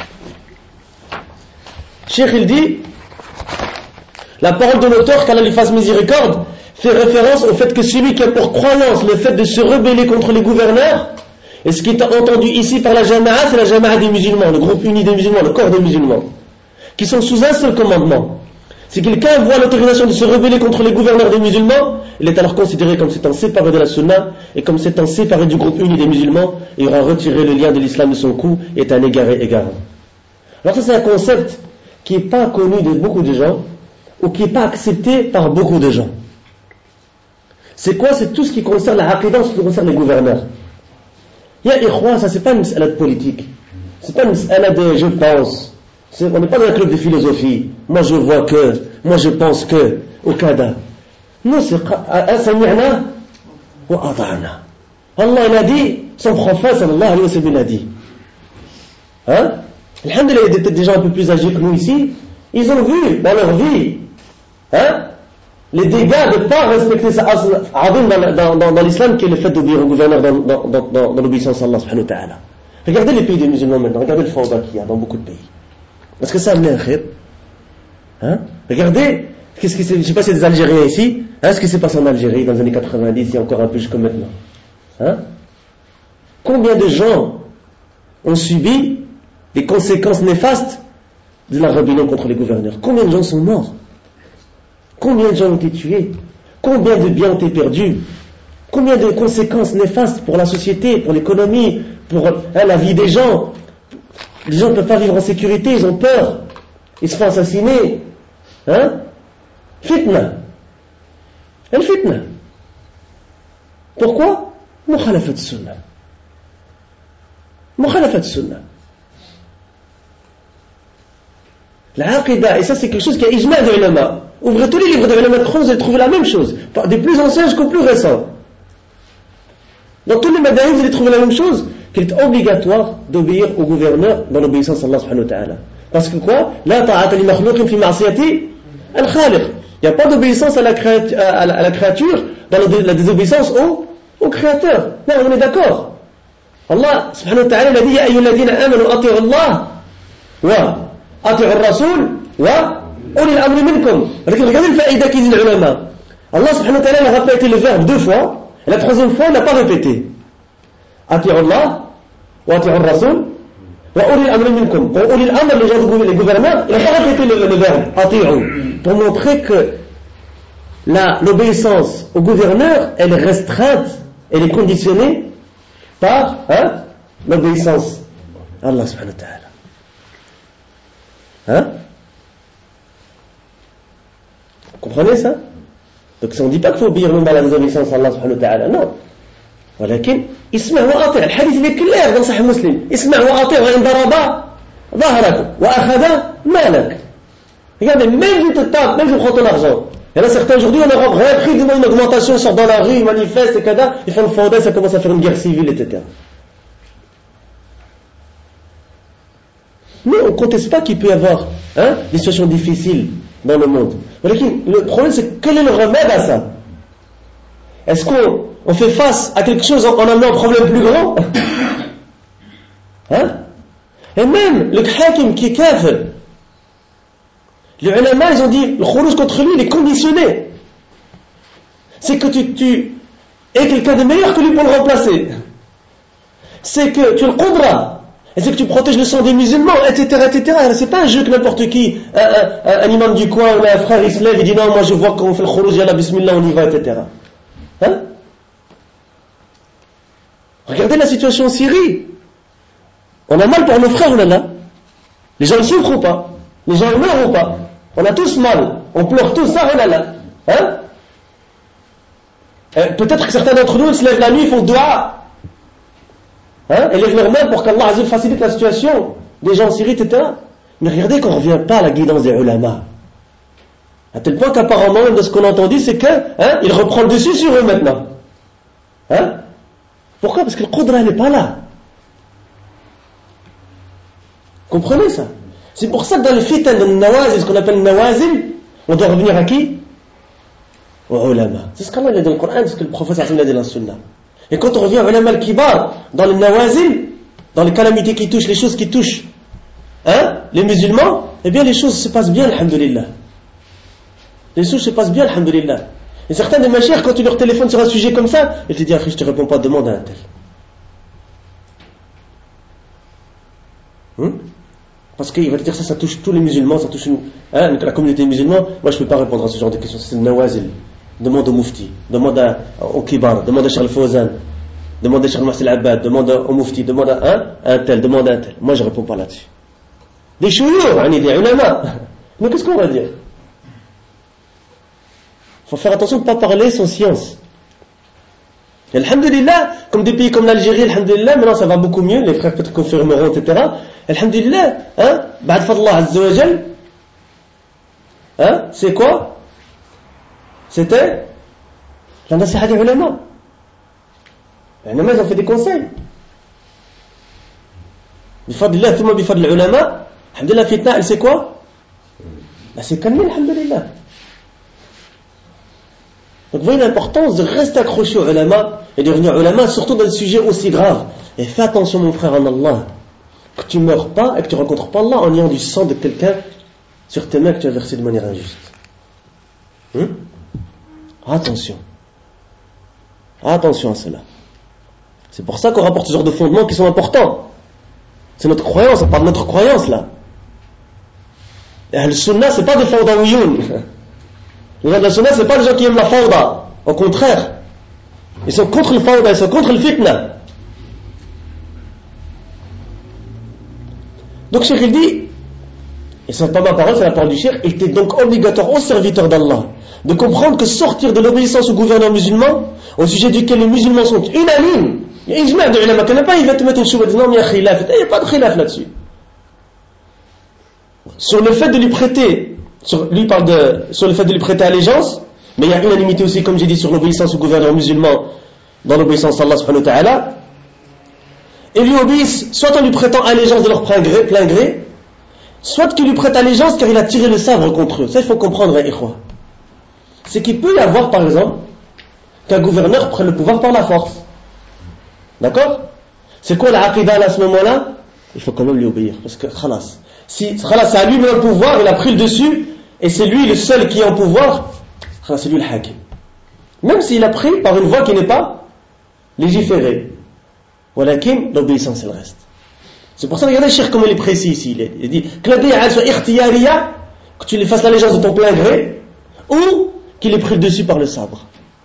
Cheikh il dit, la parole de l'auteur, qu'Allah lui fasse miséricorde, fait référence au fait que celui qui a pour croyance le fait de se rebeller contre les gouverneurs, et ce qui est entendu ici par la jama'a, c'est la jama'a des musulmans, le groupe uni des musulmans, le corps des musulmans, qui sont sous un seul commandement. Si quelqu'un voit l'autorisation de se rebeller contre les gouverneurs des musulmans, il est alors considéré comme s'étant séparé de la sunna et comme s'étant séparé du groupe uni des musulmans, et il aura retiré le lien de l'islam de son cou et est un égaré égarant. Alors ça c'est un concept qui n'est pas connu de beaucoup de gens ou qui n'est pas accepté par beaucoup de gens. C'est quoi? C'est tout ce qui concerne la aqidah, ce qui concerne les gouverneurs. Ya ikhwa, ça c'est pas une mas'ala de politique, c'est pas une mas'ala de je pense. On n'est pas dans un club de philosophie. Moi je vois que, moi je pense que, au kada. Nous c'est sami'na wa ata'na. Allah il a dit, son prophète sallallahu alayhi wa sallam a dit. Hein? Alhamdulillah, il y a des gens un peu plus âgés que nous ici, ils ont vu dans leur vie, hein, les dégâts de ne pas respecter sa asl azim dans l'islam, qui est le fait d'obéir au gouverneur dans l'obéissance à Allah subhanahu wa ta'ala. Regardez les pays des musulmans maintenant, regardez le fawda qu'il y a dans beaucoup de pays. Est-ce que ça a amené un khir? Hein? Regardez, qu'est-ce qui s'est, je ne sais pas si c'est des Algériens ici, hein, ce qui s'est passé en Algérie dans les années 90, il y a encore un peu jusqu'à maintenant. Hein? Combien de gens ont subi des conséquences néfastes de la rébellion contre les gouverneurs? Combien de gens sont morts? Combien de gens ont été tués? Combien de biens ont été perdus? Combien de conséquences néfastes pour la société, pour l'économie, pour la vie des gens? Les gens ne peuvent pas vivre en sécurité, ils ont peur, ils se font assassiner. Hein? Fitna. El fitna. Pourquoi? Mukhalafat sunnah. Mukhalafat sunnah. La aqidah, et ça c'est quelque chose qui a ijma' de ulama. Ouvrez tous les livres de ulama, vous allez trouver la même chose, des plus anciens jusqu'aux plus récents. Dans tous les madahib, vous allez trouver la même chose, qu'il est obligatoire d'obéir au gouverneur dans l'obéissance à Allah subhanahu wa ta'ala. Parce que quoi? La ta'ata li makhluqin fi ma'siyati al-khaliq. Il n'y a pas d'obéissance à la créature dans la désobéissance au créateur. Non, on est d'accord. Allah subhanahu wa ta'ala a dit ya ayyuhalladhina amanu ati'u Allah wa ati'u ar-rasul wa ulil amri minkum. Regardez le faïda qu'ils disent les ulama. Allah subhanahu wa ta'ala a répété le verbe 2 fois, et la troisième fois il n'a pas répété. Ati'u Allah, wa ati'u Rasul, wa uli al-amri minkum. Pour uli al-amr, les gens, les gouverneurs, il n'a pas répété le verbe ati'u, pour montrer que l'obéissance au gouverneur, elle est restreinte, elle est conditionnée par l'obéissance à Allah subhanahu wa ta'ala. Vous comprenez ça? Donc on ne dit pas qu'il faut obéir même à la désobéissance à Allah subhanahu wa ta'ala, non. ولكن اسمع وأطيع. الحديث est clair dans Sahih Muslim. اسمع وأطيع وإن ضرب ظهرك وأخذ مالك. Regardez, même si tu te tapes, même si tu prends ton argent. Il y en a certains aujourd'hui en Europe, rien pris, ils ont une augmentation, ils sortent dans la rue, ils manifestent, etc. Ils font le fauda, ça commence à faire une guerre civile, etc. Mais on ne conteste pas qu'il peut y avoir des situations difficiles dans le monde. Le problème, c'est quel est le remède à ça? Est-ce qu'on fait face à quelque chose en amenant un problème plus grand? Et même le hakim qui est kafir, les ulama, ils ont dit le khourouj contre lui, il est conditionné. C'est que tu es quelqu'un de meilleur que lui pour le remplacer. C'est que tu le qudra. Et c'est que tu protèges le sang des musulmans, etc., etc. C'est pas un jeu que n'importe qui, un imam du coin ou un frère, il se lève et dit non, moi je vois qu'on fait le khourouj, yallah, bismillah, on y va, etc. Regardez la situation en Syrie. On a mal pour nos frères, là. Les gens ne souffrent ou pas? Les gens meurent ou pas? On a tous mal. On pleure tous, ça, là. Peut-être que certains d'entre nous se lèvent la nuit, ils font dua. Et lèvent leurs mains pour qu'Allah Azza facilite la situation des gens en Syrie, etc. Mais regardez qu'on ne revient pas à la guidance des ulama. À tel point qu'apparemment, même de ce qu'on a entendu, c'est qu'il reprend le dessus sur eux maintenant. Pourquoi? Parce que le qudra n'est pas là. Comprenez ça? C'est pour ça que dans le fitan de nawazil, ce qu'on appelle nawazil, on doit revenir à qui? Aux ulama. C'est ce qu'Allah a dit dans le Coran, c'est ce que le prophète a dit dans la sunna. Et quand on revient à ulama al-kibar, dans le nawazil, dans les calamités qui touchent, les choses qui touchent les musulmans, eh bien les choses se passent bien, alhamdulillah. Les choses se passent bien, alhamdulillah. Et certains de mes chers, quand tu leur téléphones sur un sujet comme ça, ils te disent, je te réponds pas, demande à un tel. Parce qu'il va te dire ça touche tous les musulmans, ça touche la communauté musulmane. Moi je ne peux pas répondre à ce genre de questions, c'est le nawazil. Demande au mufti, demande au kibar, demande à Charles Fawzan, demande à Charles Marcel Abbad, demande au mufti, demande à un tel, demande à un tel. Moi je ne réponds pas là-dessus. Des chouyours, des ulama. Mais qu'est-ce qu'on va dire? Il faut faire attention de ne pas parler sans science. Et alhamdulillah, comme des pays comme l'Algérie, alhamdulillah, maintenant ça va beaucoup mieux, les frères peut-être confirmeront, etc. Alhamdulillah, ba'd fadllah azza wa jal, c'est quoi? C'était la nasiha des ulama. Les ulama, ils ont fait des conseils. Bifadlillah, thumma bifadl ulama, alhamdulillah, fitna, elle c'est quoi? Elle s'est calmée, alhamdulillah. Donc vous voyez l'importance de rester accroché aux ulama et de devenir ulama, surtout dans des sujets aussi graves. Et fais attention mon frère en Allah, que tu ne meurs pas et que tu ne rencontres pas Allah en ayant du sang de quelqu'un sur tes mains que tu as versé de manière injuste. Attention. Attention à cela. C'est pour ça qu'on rapporte ce genre de fondements qui sont importants. C'est notre croyance, on parle de notre croyance là. Et Al-Sunnah, c'est pas des fawdawiyoun. Les gens de la Sunna, c'est pas les gens qui aiment la fawda. Au contraire. Ils sont contre le fawda, ils sont contre le fitna. Donc Cheikh il dit, et c'est pas ma parole, c'est la parole du Cheikh, il était donc obligatoire aux serviteurs d'Allah de comprendre que sortir de l'obéissance au gouvernement musulman, au sujet duquel les musulmans sont unanimes, il y a ijma' de ulama, qu'il n'y a pas, il va te mettre une choua, non mais il y a khilaf, il n'y a pas de khilaf là-dessus. Sur le fait de lui prêter, sur le fait de lui prêter allégeance, mais il y a unanimité aussi, comme j'ai dit, sur l'obéissance au gouvernement musulman, dans l'obéissance à Allah subhanahu wa ta'ala, et lui obéissent, soit en lui prêtant allégeance de leur plein gré, soit qu'il lui prête allégeance car il a tiré le sabre contre eux. Ça il faut comprendre, ikhwa. C'est qu'il peut y avoir, par exemple, qu'un gouverneur prenne le pouvoir par la force. D'accord? C'est quoi la aqidah à ce moment-là? Il faut quand même lui obéir, parce que khalas. Si khalas, c'est à lui le pouvoir, il a pris le dessus, et c'est lui le seul qui est en pouvoir, khalas, c'est lui le hakim. Même s'il a pris par une voie qui n'est pas légiférée. Walakin, l'obéissance, elle reste. C'est pour ça, regardez le cheikh comme il est précis ici. Il dit que la bi'a soit ikhtiyariya, que tu lui fasses l'allégeance de ton plein gré, ou qu'il ait pris le dessus par le sabre.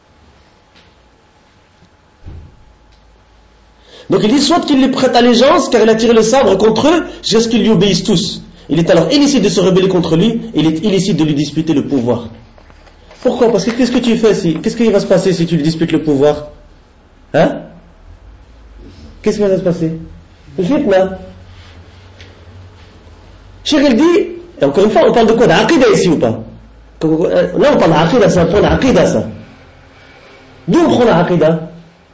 Donc il dit soit qu'il lui prête allégeance car il a tiré le sabre contre eux jusqu'à ce qu'ils lui obéissent tous. Il est alors illicite de se rebeller contre lui, et il est illicite de lui disputer le pouvoir. Pourquoi? Parce que qu'est-ce que tu fais si, qu'est-ce qui va se passer si tu lui disputes le pouvoir? Hein? Qu'est-ce qui va se passer? Le fitna. Cheikh il dit, et encore une fois, on parle de quoi? D'aqida ici ou pas? Là on parle d'aqida, c'est un point d'aqida ça. D'où on prend l'aqida?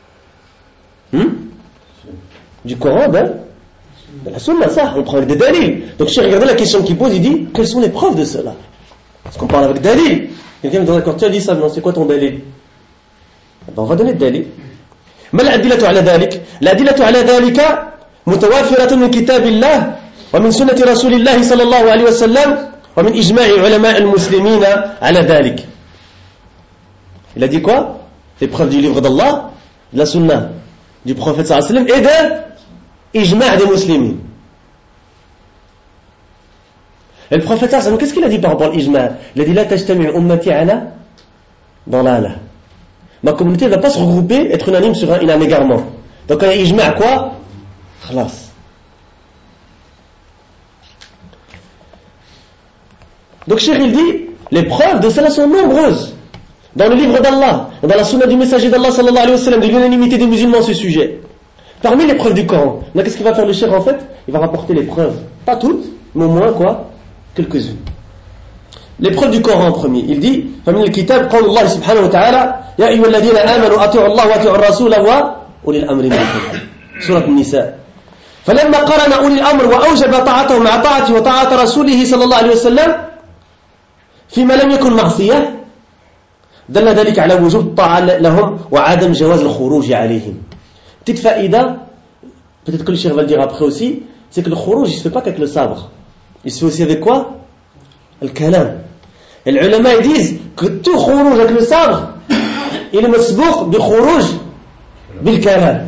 Du Coran, de la Sunna, ça, on prend avec des dalils. Donc, regardez la question qu'il pose, il dit, quelles sont les preuves de cela? Parce qu'on parle avec dalil. Quelqu'un me dit, d'accord, tu as dit ça, non, c'est quoi ton dalil? On va donner le dalil. ما الأدلة على ذلك؟ الأدلة على ذلك متوافرة من كتاب الله ومن سنة رسول الله صلى الله عليه وسلم ومن إجماع علماء المسلمين على ذلك. Il a dit quoi? Les preuves du livre d'Allah, de la Sunna, du prophète sallallahu alayhi wa sallam et de ijma' des musulmans. Et le prophète sallallahu alayhi wa sallam, qu'est-ce qu'il a dit par rapport à l'ijma'? Il a dit la tajtami' ummati ala dalala. Ma communauté ne va pas se regrouper, être unanime sur un égarement. Donc quand il y a ijma' quoi? Khalas. Donc Cheikh il dit les preuves de cela sont nombreuses dans le livre d'Allah, dans la sunna du messager d'Allah sallallahu alayhi wa sallam, de l'unanimité des musulmans à ce sujet. Parmi les preuves du Coran, là, qu'est-ce qu'il va faire le Cheikh en fait? Il va rapporter les preuves, pas toutes, mais au moins quoi? Quelques-unes. Les preuves du Coran en premier. Il dit فمن الكتاب قول الله سبحانه وتعالى يا أيها الذين آمنوا أطيعوا الله وأطيعوا الرسول وأولي الأمر منكم. سورة النساء. فلما قرن أولي الأمر وأوجب طاعته مع طاعته وطاعة رسوله صلى الله عليه وسلم فيما لم يكن معصية دل ذلك على وجوب الطاعة لهم وعدم جواز الخروج عليهم. Petite faïda, peut-être que le cheikh va le dire après aussi, c'est que le khurouj il se fait pas qu'avec le sabre. Il se fait aussi avec quoi? Le kalam. Et les ulama ils disent que tout khurouj avec le sabre, il est masbouq bi khurouj bil kalam.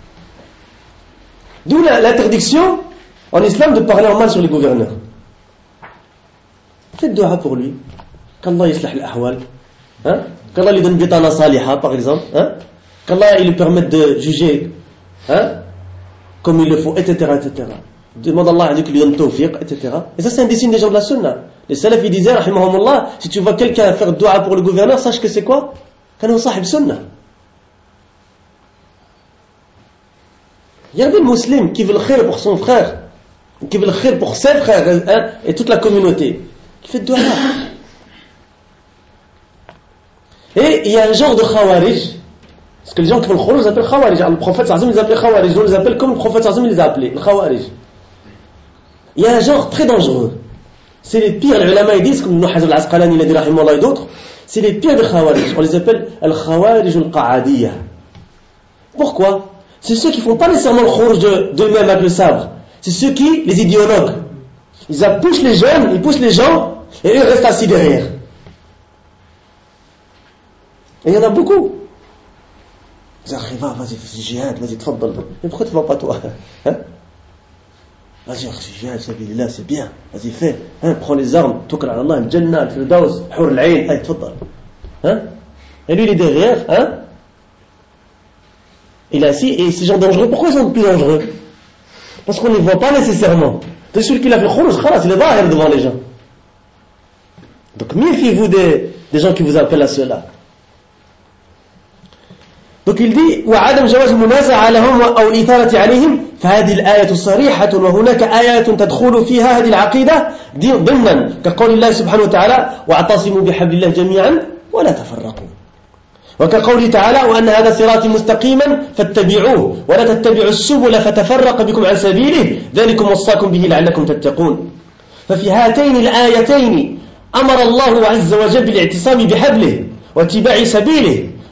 D'où l'interdiction en islam de parler en mal sur les gouverneurs. Faites dua pour lui. Qu'Allah yislah al-ahwal. Hein? Qu'Allah lui donne bitana saliha par exemple. Hein? Qu'Allah il lui permette de juger comme il le faut, etc. etc. Demande à Allah qu'il lui donne tawfiq, etc. Et ça c'est un des signes des gens de la sunna. Les salafs ils disaient, rahimahumullah, si tu vois quelqu'un faire dua pour le gouverneur, sache que c'est quoi? Qu'un sahib sunna. Regardez le musulman qui veut le khir pour son frère, qui veut le khir pour ses frères et toute la communauté, qui fait dua. Et il y a un genre de khawarij. Parce que les gens qui font le khurouj, ils appellent khawarij. Le prophète sallallahu alayhi wa sallam, ils appellent khawarij. On les appelle comme le prophète sallallahu alayhi wa sallam, il les a appelés, le khawarij. Il y a un genre très dangereux. C'est les pires, les ulama ils disent, comme Ibn Hazm al-Asqalani, il a dit rahimahullah et d'autres, c'est les pires des khawarij. On les appelle al-khawarij al-qa'adiyya. Pourquoi? C'est ceux qui font pas nécessairement le khurouj d'eux-mêmes avec le sabre. C'est ceux qui, les idéologues. Ils poussent les jeunes, ils poussent les gens, et eux restent assis derrière. Et il y en a beaucoup. Ils arrivent, vas-y, fais jihad, vas-y, tfaddal. Mais pourquoi tu ne vas pas toi? Hein? Vas-y, jihad, sabilillah, c'est bien. Vas-y, fais. Hein? Prends les armes, toukal ala Allah, al-jannah, al-firdaus, hur al-ayn, allez, tfaddal. Hein? Et lui, il est derrière, hein? Il est assis, et ces gens dangereux, pourquoi ils sont plus dangereux? Parce qu'on ne les voit pas nécessairement. C'est celui qui l'a fait khurouj, khalas, il est zahir devant les gens. Donc, méfiez-vous des gens qui vous appellent à cela. Donc il dit وعدم جواز المنازعة لهم أو الإثارة عليهم فهذه الآية صريحة وهناك آيات تدخل فيها هذه العقيدة ضمنا كقول الله سبحانه وتعالى واعتصموا بحبل الله جميعا ولا تفرقوا وكقوله تعالى وأن هذا صراطي مستقيما فاتبعوه ولا تتبعوا السبل فتفرق بكم عن سبيله ذلكم وصاكم به لعلكم تتقون ففي هاتين الآيتين أمر الله عز وجل بالاعتصام بحبله واتباع سبيله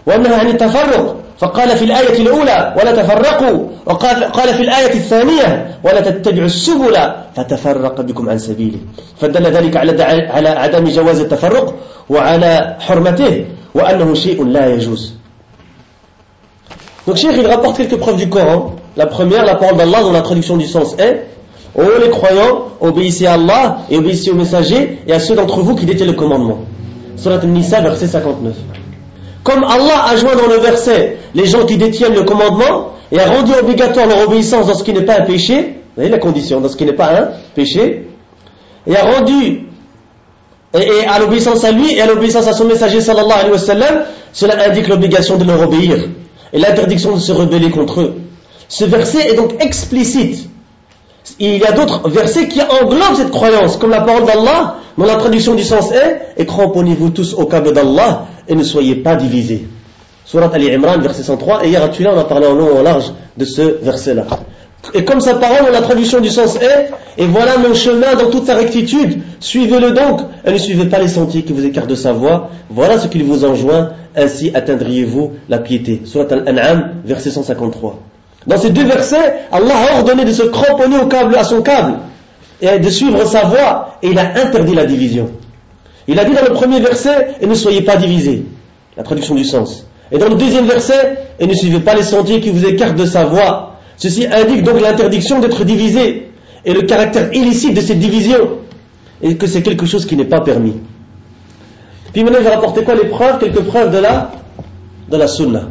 وأنها عن التفرق، فقال في الآية الأولى ولا تفرقوا، وقال في الآية الثانية ولا تتبعوا السبل فتفرق بكم عن سبيله، فدل ذلك على عدم جواز التفرق وعلى حرمته وأنه شيء لا يجوز. Donc Cheikh il rapporte quelques preuves du Coran. La première, la parole d'Allah dont la traduction du sens est: ô les croyants, obéissez à Allah et obéissez aux messagers et à ceux d'entre vous qui détiennent le commandement. Surat An-Nisa, verset 59. Comme Allah a joint dans le verset les gens qui détiennent le commandement et a rendu obligatoire leur obéissance dans ce qui n'est pas un péché, vous voyez la condition, dans ce qui n'est pas un péché, et a rendu et à l'obéissance à lui et à l'obéissance à son messager sallallahu alayhi wa sallam, cela indique l'obligation de leur obéir et l'interdiction de se rebeller contre eux. Ce verset est donc explicite. Il y a d'autres versets qui englobent cette croyance, comme la parole d'Allah, dont la traduction du sens est: et cramponnez-vous tous au câble d'Allah et ne soyez pas divisés. Surat Ali Imran, verset 103, et hier à Tula, on a parlé en long et en large de ce verset-là. Et comme sa parole, dont la traduction du sens est: et voilà mon chemin dans toute sa rectitude, suivez-le donc, et ne suivez pas les sentiers qui vous écartent de sa voie, voilà ce qu'il vous enjoint, ainsi atteindriez-vous la piété. Surat Al-An'am, verset 153. Dans ces deux versets, Allah a ordonné de se cramponner à son câble et de suivre sa voie, et il a interdit la division. Il a dit dans le premier verset: et ne soyez pas divisés, la traduction du sens. Et dans le deuxième verset: et ne suivez pas les sentiers qui vous écartent de sa voie. Ceci indique donc l'interdiction d'être divisé et le caractère illicite de cette division, et que c'est quelque chose qui n'est pas permis. Puis maintenant je vais rapporter quoi? Les preuves, quelques preuves de la sunna.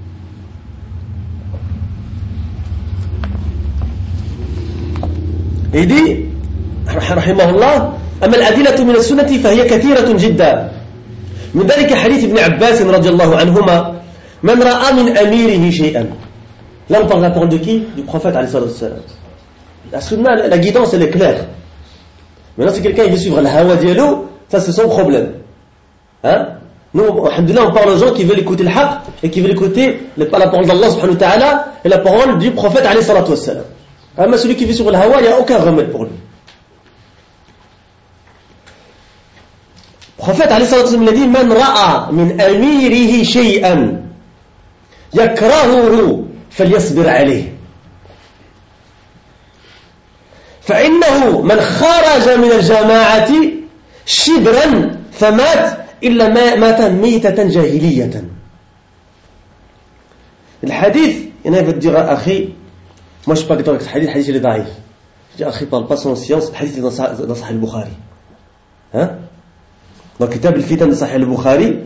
Et il dit رحمه الله: أما الأدلة من السنة فهي كثيرة جدا من ذلك حديث ابن عباس رضي الله عنهما من رأى من أميره شيئا. Là on parle de la parole de qui? Du prophète alayhi salatu wassalam. La sunna, la guidance elle est claire. Maintenant si quelqu'un il veut suivre la hawa dialo, ça c'est son problème. Hein? Nous, alhamdoulilah, on parle aux gens qui veulent écouter le haqq et qui veulent écouter la parole d'Allah subhanahu wa ta'ala et la parole du prophète alayhi salatu wassalam. Mais celui qui vit sur le hawa, il n'y a aucun remède pour lui. Le prophète alayhi salatu wassalam, il a dit: Man ra'a min amirihi shay'an yakrahuhu falyasbir alayh. فإنه من خرج من الجماعة شبرا فمات إلا مات ميتة جاهلية. الحديث أنا بدي أخي moi je suis pas d'accord avec ce hadith, le hadith il est daïf. Je dis akhi, parle pas sans science, le hadith est dans Sahih al-Bukhari. Hein? Dans Kitab al-Fitan de Sahih al-Bukhari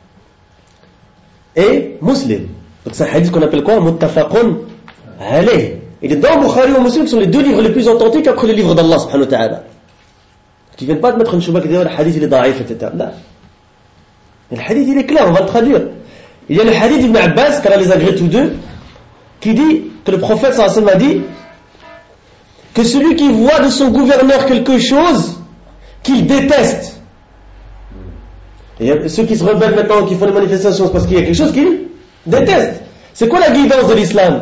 et Muslim. Donc c'est un hadith qu'on appelle quoi? Muttafaqun alayh. Il est dans Bukhari et Muslim, qui sont les deux livres les plus authentiques après le livre d'Allah subhanahu wa ta'ala. Qui viennent pas de mettre une chouba qui dit le hadith il est daïf, etc. Non. Le hadith il est clair, on va le traduire. Il y a le hadith d'Ibn Abbas, car les agrée tous deux, qui dit que le prophète sallallahu alayhi wa sallam a dit que celui qui voit de son gouverneur quelque chose qu'il déteste, et ceux qui se rebellent maintenant, qui font des manifestations, c'est parce qu'il y a quelque chose qu'ils détestent. C'est quoi la guidance de l'islam?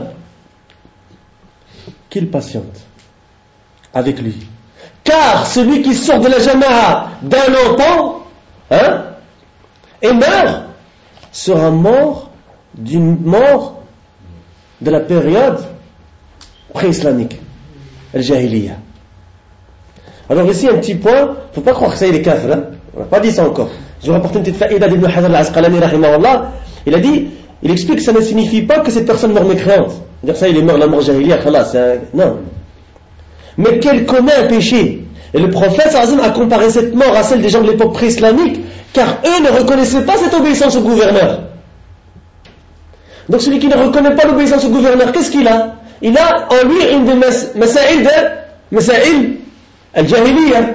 Qu'il patiente avec lui, car celui qui sort de la jama'a d'un enfant et meurt sera mort d'une mort de la période pré-islamique, al-jahiliya. Alors ici un petit point, il ne faut pas croire que ça y est les kafir, hein? On n'a pas dit ça encore. Je vais rapporter une petite faïda d'Ibn Hajar al-Asqalani rahimahullah. Il explique que ça ne signifie pas que cette personne meurt mécréante. C'est-à-dire ça il est mort la mort jahiliya, non. Mais qu'elle commet un péché. Et le prophète sallallahu alayhi wa sallam a comparé cette mort à celle des gens de l'époque pré-islamique, car eux ne reconnaissaient pas cette obéissance au gouverneur. Donc celui qui ne reconnaît pas l'obéissance au gouverneur, qu'est-ce qu'il a? Il a en lui une des masaïl al-jahiliya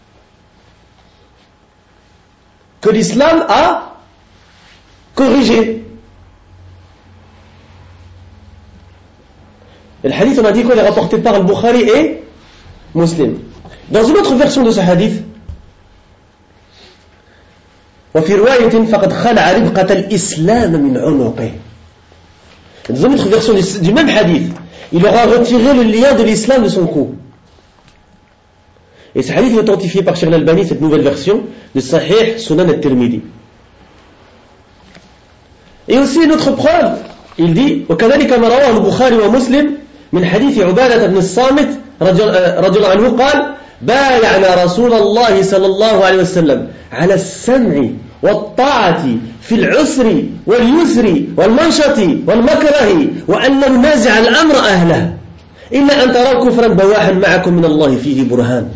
que l'islam a corrigé. Et le hadith, on a dit qu'il est rapporté par Al-Bukhari et Muslim. Dans une autre version de ce hadith, وفي رواية فقد خلع ربقة الإسلام من عنقه. Dans une autre version du même hadith, il aura retiré le lien de l'islam de son cou. Et ce hadith est authentifié par Cheikh Al-Albani, cette nouvelle version de Sahih Sunan al-Tirmidhi. Et aussi une autre preuve, il dit وكذلك ما رواه البخاري ومسلم من حديث عبادة بن الصامت رضي الله عنه قال بايعنا رسول الله صلى الله عليه وسلم على السمع والطاعة في العسر واليسر والمنشط والمكره وأن ننازع الأمر أهله إلا أن تروا كفرا بواحا معكم من الله فيه برهان.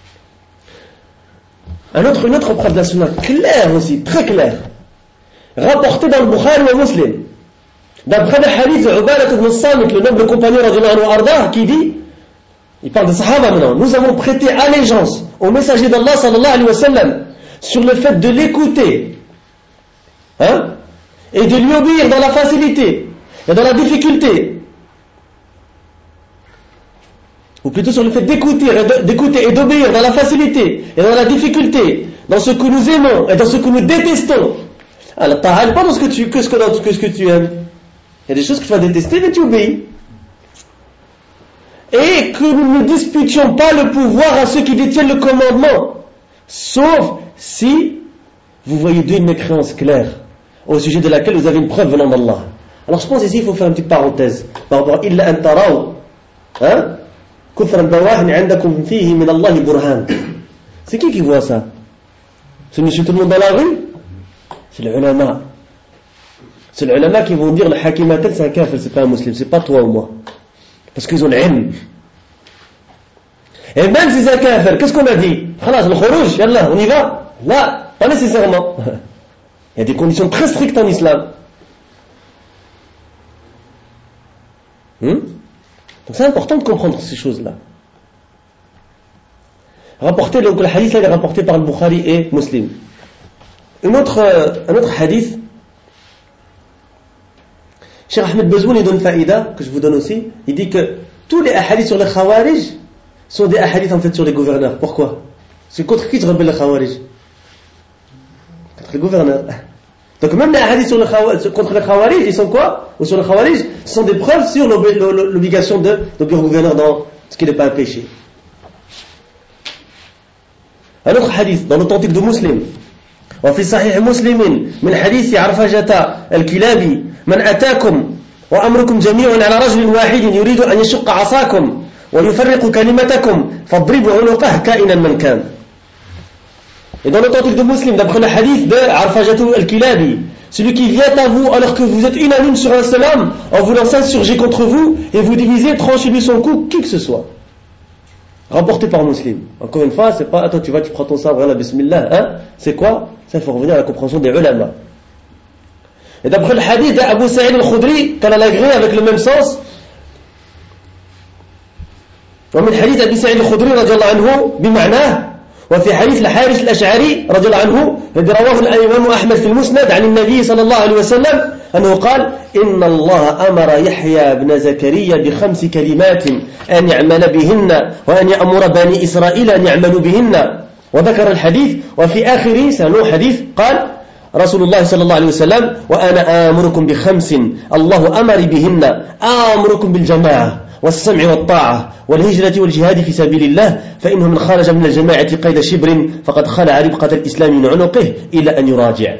Une autre preuve de la sunna claire aussi, très claire, rapportée dans le Bukhari et Muslim, d'après le hadith de Ubadah ibn Samit, le noble compagnon radiyallahu anhu ardah, qui dit, il parle de Sahaba maintenant, nous avons prêté allégeance au messager d'Allah sallallahu alayhi wa sallam sur le fait de l'écouter, et de lui obéir dans la facilité et dans la difficulté, ou plutôt sur le fait d'écouter et d'obéir dans la facilité et dans la difficulté, dans ce que nous aimons et dans ce que nous détestons. Alors, ta'al pas dans ce que tu aimes. Il y a des choses que tu vas détester, mais tu obéis. Et que nous ne disputions pas le pouvoir à ceux qui détiennent le commandement, sauf si vous voyez d'une mécréance claire au sujet de laquelle vous avez une preuve venant d'Allah. Alors je pense ici il faut faire une petite parenthèse par rapport à illa an taraw kufran bawahin 'indakum fihi min Allah burhan. C'est qui voit ça? C'est monsieur tout le monde dans la rue? C'est les ulama. C'est les ulama qui vont dire le hakimatel c'est un kafir, c'est pas un musulman, c'est pas toi ou moi. Parce qu'ils ont l'ilm. Et même si c'est un kafir, qu'est-ce qu'on a dit? Khalas, le khurouj, yallah, on y va? Là, pas nécessairement. Il y a des conditions très strictes en islam. Donc c'est important de comprendre ces choses-là. Le hadith là est rapporté par le Bukhari et Muslim. Un autre hadith, Cheikh Ahmed Bezoun il donne faïda, que je vous donne aussi, il dit que tous les hadiths sur les khawarij sont des hadiths en fait sur les gouverneurs. Pourquoi? C'est contre qui je rebelle les khawarij? Contre les gouverneurs. Donc même les hadiths contre les khawarij, ils sont quoi? Ou sur les khawarij, ce sont des preuves sur l'obligation d'obéir au gouverneur dans ce qui n'est pas un péché. Un autre hadith dans l'authentique de Muslim, وفي صحيح مسلم من حديث عرفجة الكلابي من أتاكم وأمركم جميع على رجل واحد يريد أن يشق عصاكم ويفرق كلمتكم فاضربوا عنقه كائنا من كان. Et dans l'authentique de Muslim, d'après le hadith de Arfajatu al-Kilabi, celui qui vient à vous alors que vous êtes unanime sur un seul homme, en voulant s'insurger contre vous, et vous divisez, tranchez-lui son cou, qui que ce soit. Rapporté par Muslim. Encore une fois, c'est pas, attends, tu prends ton sabre, là, bismillah, c'est quoi? Ça, il faut revenir à la compréhension des ulama. Et d'après le hadith d'Abu Sa'id al-Khudri, qu'elle a l'agréé avec le même sens, ومن حديث أبي سعيد الخدري رضي الله عنه بمعناه وفي حديث الحارث الأشعري رضي الله عنه الذي رواه الإمام أحمد في المسند عن النبي صلى الله عليه وسلم أنه قال إن الله أمر يحيى بن زكريا ب5 كلمات أن يعمل بهن وأن يأمر بني إسرائيل أن يعملوا بهن وذكر الحديث وفي آخره سنو حديث قال رسول الله صلى الله عليه وسلم وأنا آمركم ب5 الله أمر بهن آمركم بالجماعة والسمع والطاعة والهجرة والجهاد في سبيل الله فإنه من خرج من الجماعة قيد شبر فقد خلع ربقة الإسلام من عنقه إلى أن يراجع.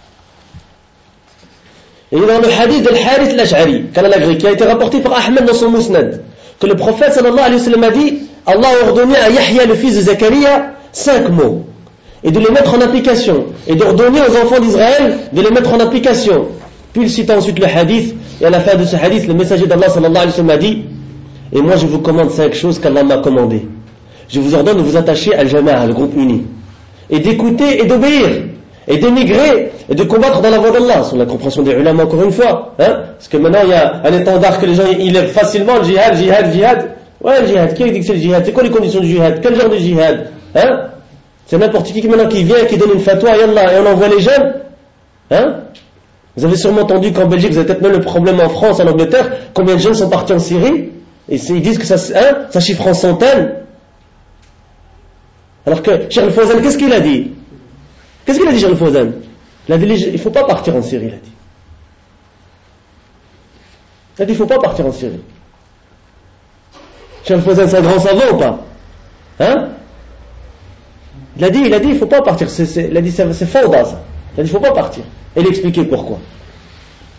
Et dans le hadith de Harith al-Ash'ari, qui a été rapporté par Ahmed dans son Musnad, que le prophète sallallahu alayhi wa sallam a dit, Allah a ordonné à Yahya, le fils de Zakaria, 5 mots, et de les mettre en application, et d'ordonner aux enfants d'Israël de les mettre en application. Puis il cite ensuite le hadith, et à la fin de ce hadith, le messager d'Allah sallallahu alayhi wa sallam a dit, et moi je vous commande 5 choses qu'Allah m'a commandées. Je vous ordonne de vous attacher à Jama'a, le groupe uni, et d'écouter et d'obéir, et d'émigrer et de combattre dans la voie d'Allah, sur la compréhension des ulama encore une fois, parce que maintenant il y a un étendard que les gens ils lèvent facilement, le djihad. Ouais, le djihad, qui a dit que c'est le djihad? C'est quoi les conditions du djihad? Quel genre de djihad? C'est n'importe qui maintenant qui vient, qui donne une fatwa, yallah, et on envoie les jeunes. Vous avez sûrement entendu qu'en Belgique, vous avez peut-être même le problème en France, en Angleterre, combien de jeunes sont partis en Syrie, et ils disent que ça chiffre en centaines. Alors que Cheikh Al-Fawzan, qu'est-ce qu'il a dit? Qu'est-ce qu'il a dit, Cheikh Al-Fawzan? Il a dit, il ne faut pas partir en Syrie, il a dit. Il a dit, il ne faut pas partir en Syrie. Cheikh Al-Fawzan, c'est un grand savant ou pas? Il a dit, il ne faut pas partir. Il a dit, c'est fawda, ça. Il a dit, il ne faut pas partir. Et il a expliqué pourquoi.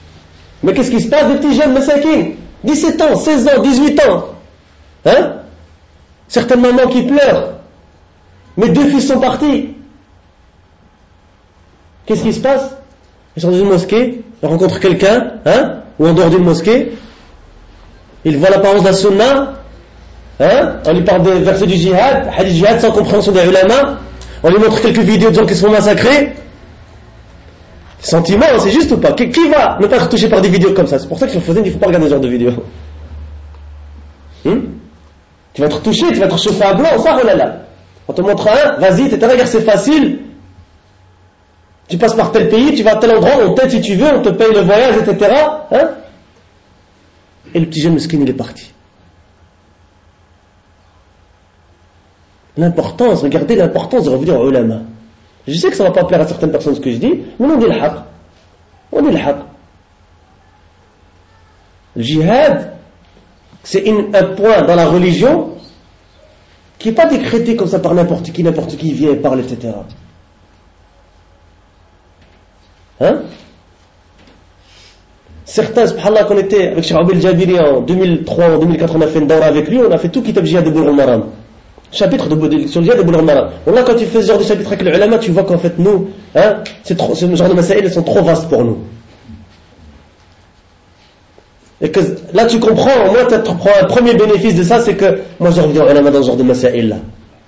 Mais qu'est-ce qui se passe? Des petits jeunes, masakin, 17 ans, 16 ans, 18 ans. Hein? Certaines mamans qui pleurent. Mes 2 fils sont partis. Qu'est-ce qui se passe? Ils sont dans une mosquée, ils rencontrent quelqu'un, hein? Ou en dehors d'une mosquée. Ils voient l'apparence de la sunna. Hein? On lui parle des versets du djihad, hadith djihad sans compréhension des ulama. On lui montre quelques vidéos de gens qui se font massacrer. Sentiment, c'est juste ou pas? Qui va ne pas être touché par des vidéos comme ça? C'est pour ça que il ne faut pas regarder ce genre de vidéos. Tu vas être touché, tu vas être chauffé à blanc, ça, oh là là. On te montre un, vas-y, regarde, c'est facile. Tu passes par tel pays, tu vas à tel endroit, on t'aide si tu veux, on te paye le voyage, etc. Hein? Et le petit jeune mesquin, il est parti. L'importance, regardez l'importance de revenir au ulama. Je sais que ça ne va pas plaire à certaines personnes ce que je dis, mais on dit le haq. On dit le haq. Le djihad, c'est un point dans la religion qui n'est pas décrété comme ça par n'importe qui vient et parle, etc. Hein? Certains, subhanallah, qu'on était avec Cheikh Abdel Jabiri en 2003, en 2004, on a fait une dawra avec lui, on a fait tout Kitab Jihad de Boulough al-Maram. Chapitre sur le Jihad de Boulough al-Maram. Là, quand tu fais ce genre de chapitre avec les ulama, tu vois qu'en fait, nous, hein, ce genre de masaïl, elles sont trop vastes pour nous. Et que là, tu comprends, au moins, tu prends un premier bénéfice de ça, c'est que moi, je reviens aux ulama dans ce genre de masaïl là.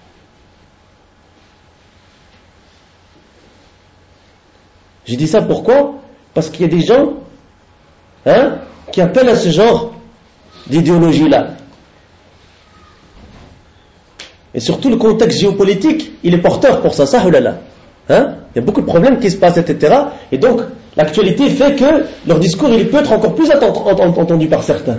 J'ai dit ça pourquoi? Parce qu'il y a des gens, hein, qui appellent à ce genre d'idéologie-là. Et surtout le contexte géopolitique, il est porteur pour ça, ça, oulala. Hein? Il y a beaucoup de problèmes qui se passent, etc. Et donc, l'actualité fait que leur discours, il peut être encore plus entendu par certains.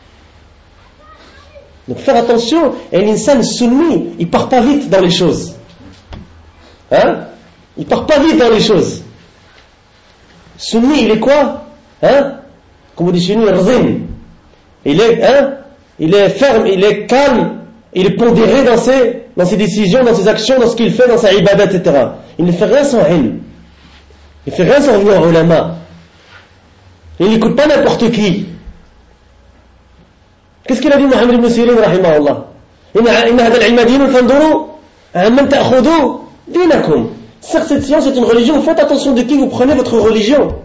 Donc, faire attention, et l'insan sunni, il part pas vite dans les choses. Hein? Il part pas vite dans les choses. Sunni, il est quoi? Hein? Comme on dit chez nous, il est, hein? Il est ferme, il est calme, il est pondéré dans ses décisions, dans ses actions, dans ce qu'il fait, dans sa ibadat, etc. Il ne fait rien sans ilm. Il ne fait rien sans revenir aux ulama. Il n'écoute pas n'importe qui. Qu'est-ce qu'il a dit Mohammed ibn Sirin, rahimahullah? Inna hadha al-ilma dinun fanduru amman ta'khudhu dinakum. Certes, cette science est une religion, faites attention de qui vous prenez votre religion.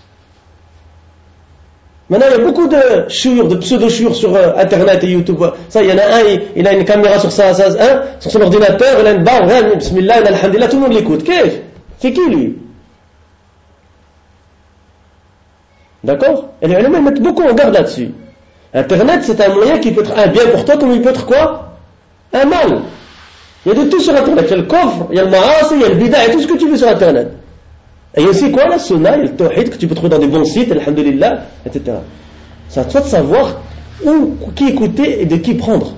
Maintenant, il y a beaucoup de chouurs, de pseudo-chouurs sur Internet et YouTube. Ça, il y en a un, il a une caméra sur sur son ordinateur, il a une barre, bismillah, alhamdulillah, tout le monde l'écoute. Qu'est-ce? C'est qui, lui? D'accord? Et les ulama mettent beaucoup en garde là-dessus. Internet, c'est un moyen qui peut être un bien pour toi, comme il peut être quoi? Un mal. Il y a de tout sur Internet. Il y a le coffre, il y a le ma'asi, il y a le bida, il y a tout ce que tu veux sur Internet. Et il y a aussi quoi? La sunna, il y a le tawhid que tu peux trouver dans des bons sites, alhamdulillah, etc. C'est à toi de savoir qui écouter et de qui prendre.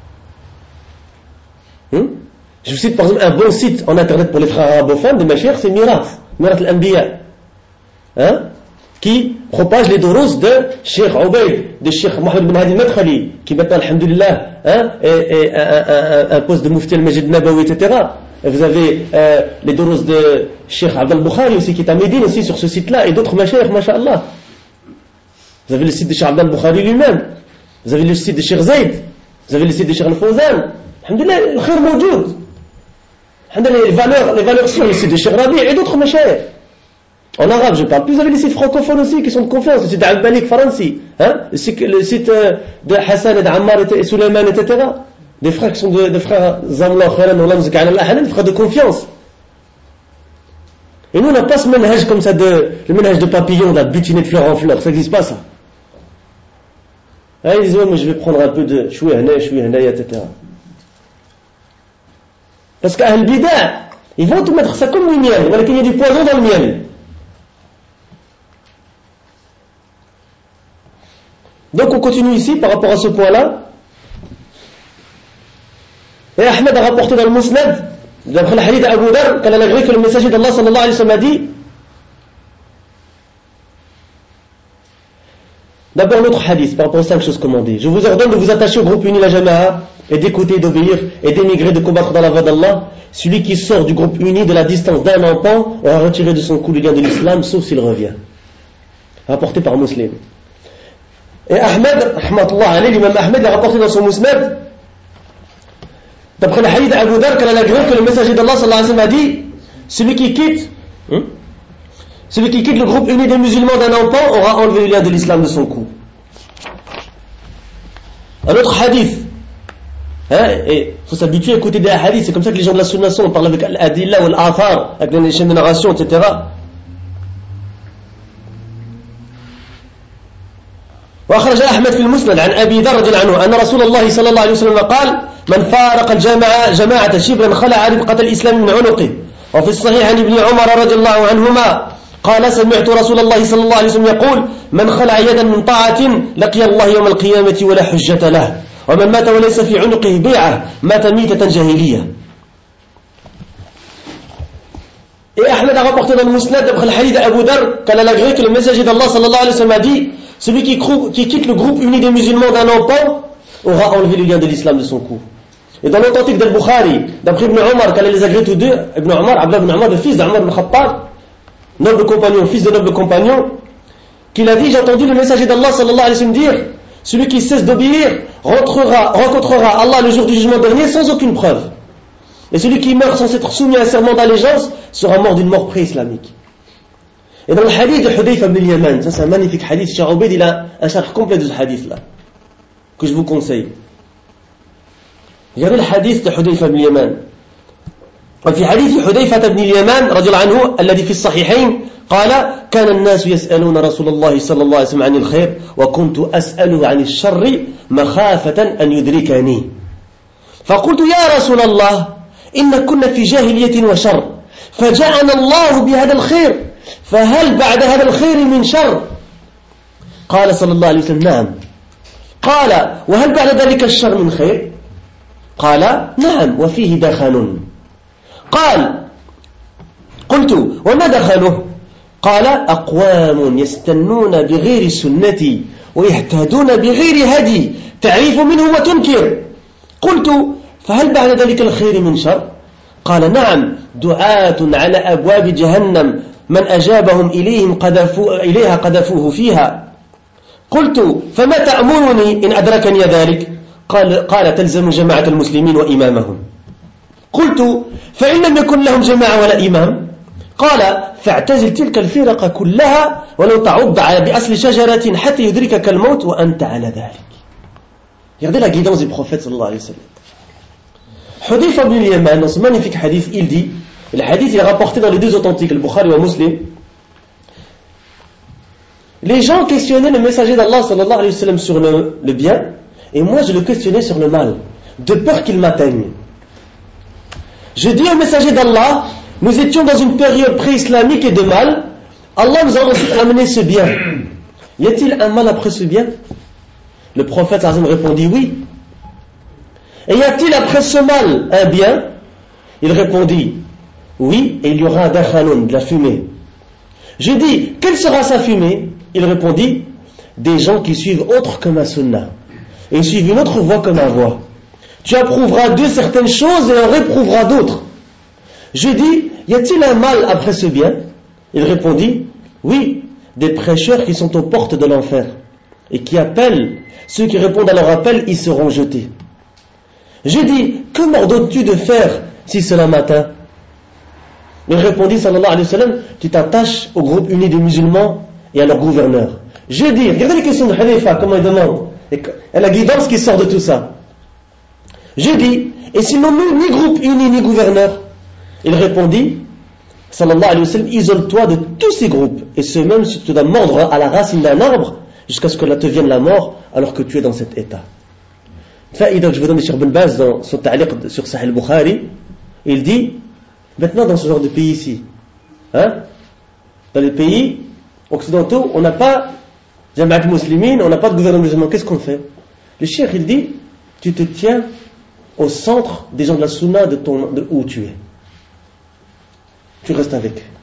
Je vous cite par exemple un bon site en Internet pour les frères arabophones de Machir, c'est Mirat al-Anbiya. Qui propage les doros de Cheikh Ubayd, de Cheikh Mohamed bin Hadi al-Madkhali, qui maintenant, alhamdulillah, est un poste de Mufti al-Majid Nabawi, etc. Et vous avez les doros de Cheikh Abdel Bukhari aussi, qui est à Médine aussi sur ce site-là, et d'autres mashayikh, masha'Allah. Vous avez le site de Cheikh Abdel Bukhari lui-même, vous avez le site de Cheikh Zayd, vous avez le site de Cheikh Al-Fawzan. Alhamdulillah, le khayr mawjoud. Alhamdulillah, les valeurs sur le site de Cheikh Rabi et d'autres mashayikh. En arabe, je parle. Puis vous avez les sites francophones aussi qui sont de confiance. Le site d'Al-Malik Faransi, le site de Hassan et d'Ammar et Suleiman, etc. Des frères qui sont des frères Zamla, Khairan, Olam, Zik'an, Allah, des frères de confiance. Et nous, on n'a pas ce ménage comme ça, le ménage de papillons, la butinée de fleur en fleur. Ça n'existe pas, ça. Ils disent, mais je vais prendre un peu de choui hanay, etc. Parce qu'à Al-Bida, ils vont te mettre ça comme du miel. Voilà qu'il y a du poison dans le miel. Donc on continue ici par rapport à ce point-là. Et Ahmed a rapporté dans le Musnad, d'après le hadith d'Abu Dhar, qu'elle a agréé que le messager d'Allah sallallahu alayhi wa sallam a dit. D'abord l'autre hadith par rapport aux 5 choses commandées. Je vous ordonne de vous attacher au groupe uni la Jama'a et d'écouter, d'obéir et d'émigrer, de combattre dans la voie d'Allah. Celui qui sort du groupe uni de la distance d'un empan aura retiré de son cou le lien de l'islam, sauf s'il revient. rapporté par Muslim. Et Ahmed, l'imam Ahmed a rapporté dans son Musnad, d'après le hadith d'Abu Dhar, qu'elle a agréé que le messager d'Allah sallallahu alayhi wa sallam a dit, celui qui quitte le groupe uni des musulmans d'un enfant aura enlevé le lien de l'islam de son cou. Un autre hadith, et il faut s'habituer à écouter des hadiths, c'est comme ça que les gens de la sunna sont, on parle avec l'adilla ou l'afar, avec les chaînes de narration, etc. وأخرج أحمد في المسند عن أبي ذر رضي الله عنه أن رسول الله صلى الله عليه وسلم قال من فارق الجماعة شبرا خلع ربقة الإسلام من عنقه. وفي الصحيح عن ابن عمر رضي الله عنهما قال سمعت رسول الله صلى الله عليه وسلم يقول من خلع يدا من طاعة لقي الله يوم القيامة ولا حجة له ومن مات وليس في عنقه بيعة مات ميتة جاهلية. Et Ahmed a rapporté dans le Musnad d'après le hadith d'Abu Dhar qu'elle a agréé que le messager d'Allah sallallahu alayhi wa sallam a dit celui qui quitte le groupe uni des musulmans d'un enfant aura enlevé le lien de l'islam de son cou. Et dans l'authentique d'Al-Bukhari, d'après Ibn Omar, qu'elle les agrée tous deux, Ibn Omar, Abdullah ibn Omar, le fils d'Omar ibn Khattab, noble compagnon, fils de noble compagnon, qu'il a dit, j'ai entendu le messager d'Allah sallallahu alayhi wa sallam dire, celui qui cesse d'obéir rencontrera Allah le jour du jugement dernier sans aucune preuve. Et celui qui meurt sans être soumis à un serment d'allégeance sera mort d'une mort pré-islamique. Et dans le hadith de Hudayfa ibn al-Yaman, ça c'est un magnifique hadith, Cheikh Obeid il a un charh complet de ce hadith là, que je vous conseille. Regardez le hadith de Hudayfa ibn al-Yaman. وفي حديث حذيفة بن اليمان رضي الله عنه الذي في الصحيحين قال كان الناس يسألون رسول الله صلى الله عليه وسلم عن الخير وكنت أسأله عن الشر مخافة أن يدركني فقلت يا رسول الله إن كنا في جاهلية وشر فجاءنا الله بهذا الخير فهل بعد هذا الخير من شر قال صلى الله عليه وسلم نعم قال وهل بعد ذلك الشر من خير قال نعم وفيه دخن قال قلت وما دخله قال أقوام يستنون بغير سنتي ويهتدون بغير هدي تعرف منهم وتنكر قلت فهل بعد ذلك الخير من شر قال نعم دعاة على أبواب جهنم من أجابهم إليها قذفوه فيها قلت فما تأمرني إن أدركني ذلك قال تلزم جماعة المسلمين وإمامهم قلت فإن لم يكن لهم جماعة ولا إمام قال فاعتزل تلك الفرق كلها ولو تعض بأصل شجرة حتى يدركك الموت وأنت على ذلك. Regardez la guidance du prophète sallallahu alayhi wa sallam. Hudayfa ibn al-Yaman, dans ce magnifique hadith, il dit, et le hadith il est rapporté dans les deux authentiques, le Bukhari et le Muslim, les gens questionnaient le messager d'Allah sallallahu alayhi wa sallam sur le bien, et moi je le questionnais sur le mal, de peur qu'il m'atteigne. Je dis au messager d'Allah, nous étions dans une période pré-islamique et de mal, Allah nous a ensuite amené ce bien. Y a-t-il un mal après ce bien? Le prophète sallallahu alayhi wa sallam répondit oui. Et y a-t-il après ce mal un bien? Il répondit oui, et il y aura dakhanun, de la fumée. Je dis, quelle sera sa fumée? Il répondit, des gens qui suivent autre que ma sunna, et suivent une autre voie que ma voie. Tu approuveras de certaines choses et en réprouveras d'autres. Je dis, y a-t-il un mal après ce bien? Il répondit, oui, des prêcheurs qui sont aux portes de l'enfer, et qui appellent, ceux qui répondent à leur appel, ils seront jetés. Je dis, que m'ordonnes-tu de faire si cela m'atteint? Il répondit, sallallahu alayhi wa sallam, tu t'attaches au groupe uni des musulmans et à leur gouverneur. Je dis, regardez les questions de Hudayfa, comment il demande, et la guidance qui sort de tout ça. Je dis, et sinon nous, ni groupe uni, ni gouverneur? Il répondit, sallallahu alayhi wa sallam, isole-toi de tous ces groupes, et ce même si tu dois mordre à la racine d'un arbre, jusqu'à ce que là te vienne la mort, alors que tu es dans cet état. Faïda que je vous donne sur Ben Baz dans son ta'liq sur Sahih al-Bukhari, il dit, maintenant dans ce genre de pays ici, dans les pays occidentaux, on n'a pas Jama'at Muslimin, on n'a pas de gouvernement musulman, qu'est-ce qu'on fait? Le cheikh il dit, tu te tiens au centre des gens de la sunna de où tu es. Tu restes avec eux.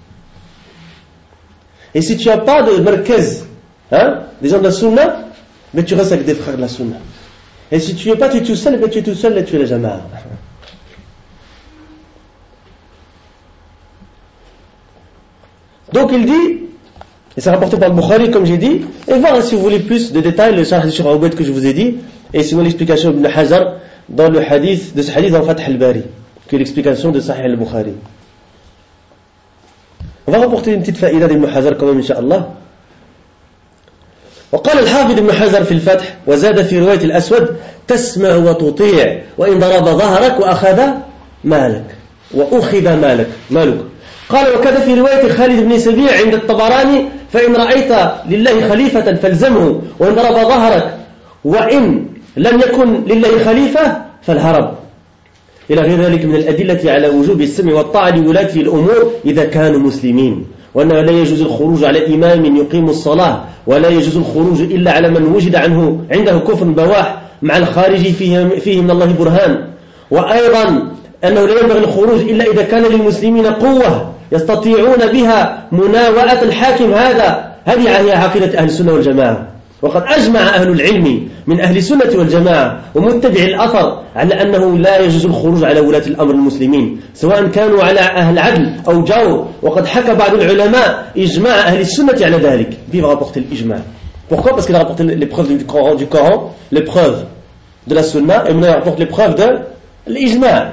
Et si tu n'as pas de markaz, des gens de la sunna, mais tu restes avec des frères de la sunna. Et si tu n'es pas, tu es tout seul, mais tu es tout seul et tu es la jama'a. Donc il dit, Et c'est rapporté par le Bukhari, comme j'ai dit. Et voir si vous voulez plus de détails, le Sahih sur Aoubed que je vous ai dit. Et sinon l'explication d'Ibn Hajar dans le hadith, de ce hadith dans Fath al-Bari, qui est l'explication de Sahih al-Bukhari. On va rapporter une petite faïda d'Ibn Hajar quand même, Inch'Allah. وقال الحافظ ابن حجر في الفتح وزاد في رواية الأسود تسمع وتطيع وإن ضرب ظهرك وأخذ مالك مالك قال وكذا في رواية خالد بن سبيع عند الطبراني فإن رأيت لله خليفة فالزمه وإن ضرب ظهرك وإن لم يكن لله خليفة فالهرب إلى غير ذلك من الأدلة على وجوب السمع والطاعة لولاة الأمور إذا كانوا مسلمين وأنه لا يجوز الخروج على إمام يقيم الصلاة ولا يجوز الخروج إلا على من وجد عنده كفر بواح مع الخارج فيه من الله برهان وأيضا أنه لا ينبغي الخروج إلا إذا كان للمسلمين قوة يستطيعون بها مناوئة الحاكم هذه هي عقيدة أهل السنة والجماعة وقد أجمع أهل العلم من أهل السنة والجماعة ومتبع الأثر على أنه لا يجوز الخروج على ولاة الأمر المسلمين سواء كانوا على أهل عدل أو جور وقد حكى بعض العلماء إجماع أهل السنة على ذلك. Puis il va rapporter l'ijma'. Pourquoi? Parce qu'il a rapporté les preuves du Coran, les preuves de la Sunna, et maintenant il rapporte les preuves de l'ijma'.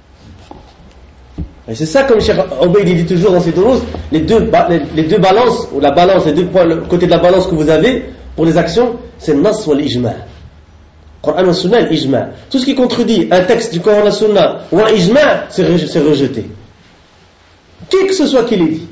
Et c'est ça, comme Cheikh Obeid dit toujours dans ses duruus, les deux balances, ou la balance, les deux points, le côté de la balance que vous avez pour les actions, c'est le nas ou l'ijma'. Coran et Sunna et l'ijma'. Tout ce qui contredit un texte du Coran et la Sunna ou un ijma', c'est rejeté. Qui que ce soit qui l'ait dit.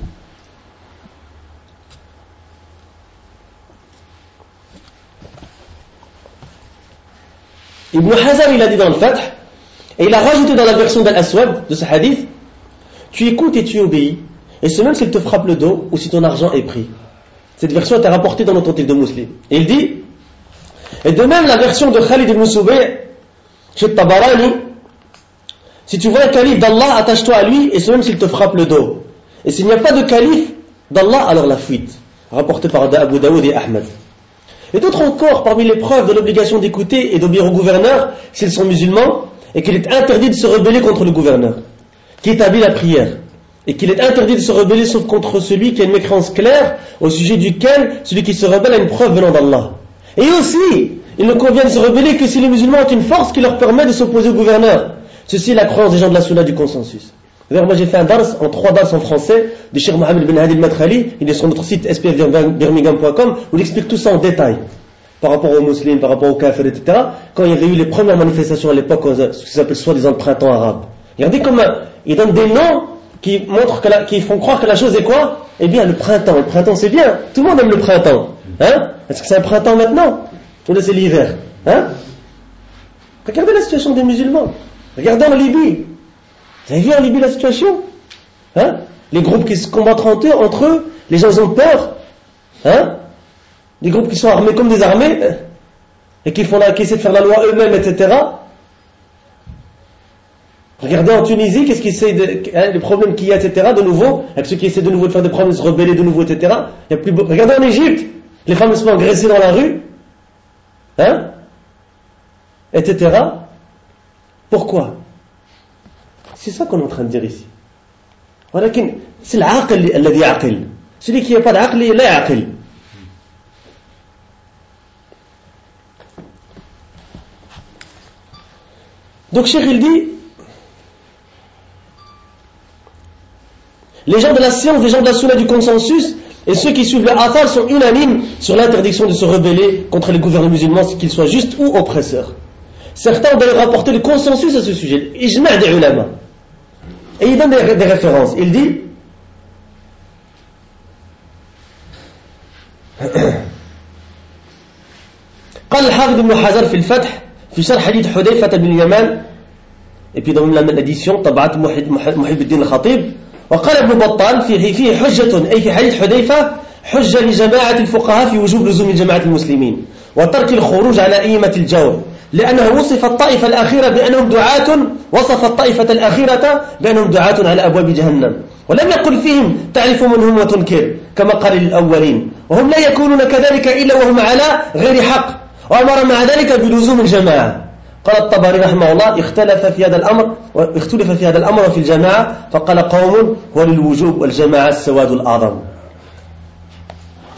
Ibn Hazar, il a dit dans le Fath, et il a rajouté dans la version d'Al-Aswad, de ce hadith, tu écoutes et tu obéis, et c'est même s'il te frappe le dos ou si ton argent est pris. Cette version est rapportée dans l'authentique de Muslim. Et il dit, et de même la version de Khalid ibn Subay, chez Tabarani, si tu vois un calife d'Allah, attache-toi à lui, et c'est même s'il te frappe le dos. Et s'il n'y a pas de calife d'Allah, alors la fuite. Rapporté par Abu Daoud et Ahmed. Et d'autres encore, parmi les preuves de l'obligation d'écouter et d'obéir au gouverneur, s'ils sont musulmans, et qu'il est interdit de se rebeller contre le gouverneur, qui établit la prière, et qu'il est interdit de se rebeller sauf contre celui qui a une mécréance claire, au sujet duquel celui qui se rebelle a une preuve venant d'Allah. Et aussi, il ne convient de se rebeller que si les musulmans ont une force qui leur permet de s'opposer au gouverneur. Ceci est la croyance des gens de la Sunna du consensus. D'ailleurs, moi j'ai fait un dars, en 3 dars en français, de Cheikh Mohamed Ben Hadi al-Madkhali, il est sur notre site spfbirmingham.com, où il explique tout ça en détail, par rapport aux musulmans, par rapport aux kafirs, etc., quand il y avait eu les premières manifestations à l'époque, ce qui s'appelle soi-disant le printemps arabe. Regardez comment il donne des noms qui montrent qui font croire que la chose est quoi? Eh bien, le printemps c'est bien, tout le monde aime le printemps, hein? Est-ce que c'est un printemps maintenant? Ou là c'est l'hiver, hein? Regardez la situation des musulmans, regardez en Libye. Vous avez vu en Libye la situation, hein? Les groupes qui se combattent entre eux, les gens ont peur, hein? Les groupes qui sont armés comme des armées, et qui essaient de faire la loi eux-mêmes, etc. Regardez en Tunisie, qu'est-ce qui essaie les problèmes qu'il y a, etc. de nouveau, avec ceux qui essaient de nouveau de faire des problèmes, de se rebeller de nouveau, etc. Il y a plus beau. Regardez en Égypte, les femmes se font agresser dans la rue, hein? Etc. Pourquoi? C'est ça qu'on est en train de dire ici. ولكن c'est العاقل الذي يعقل. Celui qui n'a pas d'aql, il la yaqil. Donc Cheikh il dit, les gens de la science, les gens de la sunna du consensus et ceux qui suivent le athar sont unanimes sur l'interdiction de se rebeller contre les gouvernements musulmans, qu'ils soient justes ou oppresseurs. Certains ont d'ailleurs rapporté le consensus à ce sujet, l'ijma' des ulama. Et il donne des références. Il dit قال الحافظ ابن حجر في الفتح في شرح حديث حذيفة بن اليمان et puis dans l'édition طبعت محب الدين الخطيب وقال ابن بطال فيه حجة أي في حديث حذيفة حجة لجماعة الفقهاء في وجوب لزوم جماعة المسلمين وترك الخروج على أئمة الجور لأنه وصف الطائفة الأخيرة بأنهم دعاة وصف الطائفة الأخيرة بأنهم دعاة على أبواب جهنم ولم يقل فيهم تعرف من هم وتنكر كما قال للأولين وهم لا يكونون كذلك إلا وهم على غير حق وأمر مع ذلك بلزوم الجماعة. قال الطبري رحمه الله اختلف في هذا الأمر وفي الجماعة فقال قوم وللوجوب والجماعة السواد الأعظم.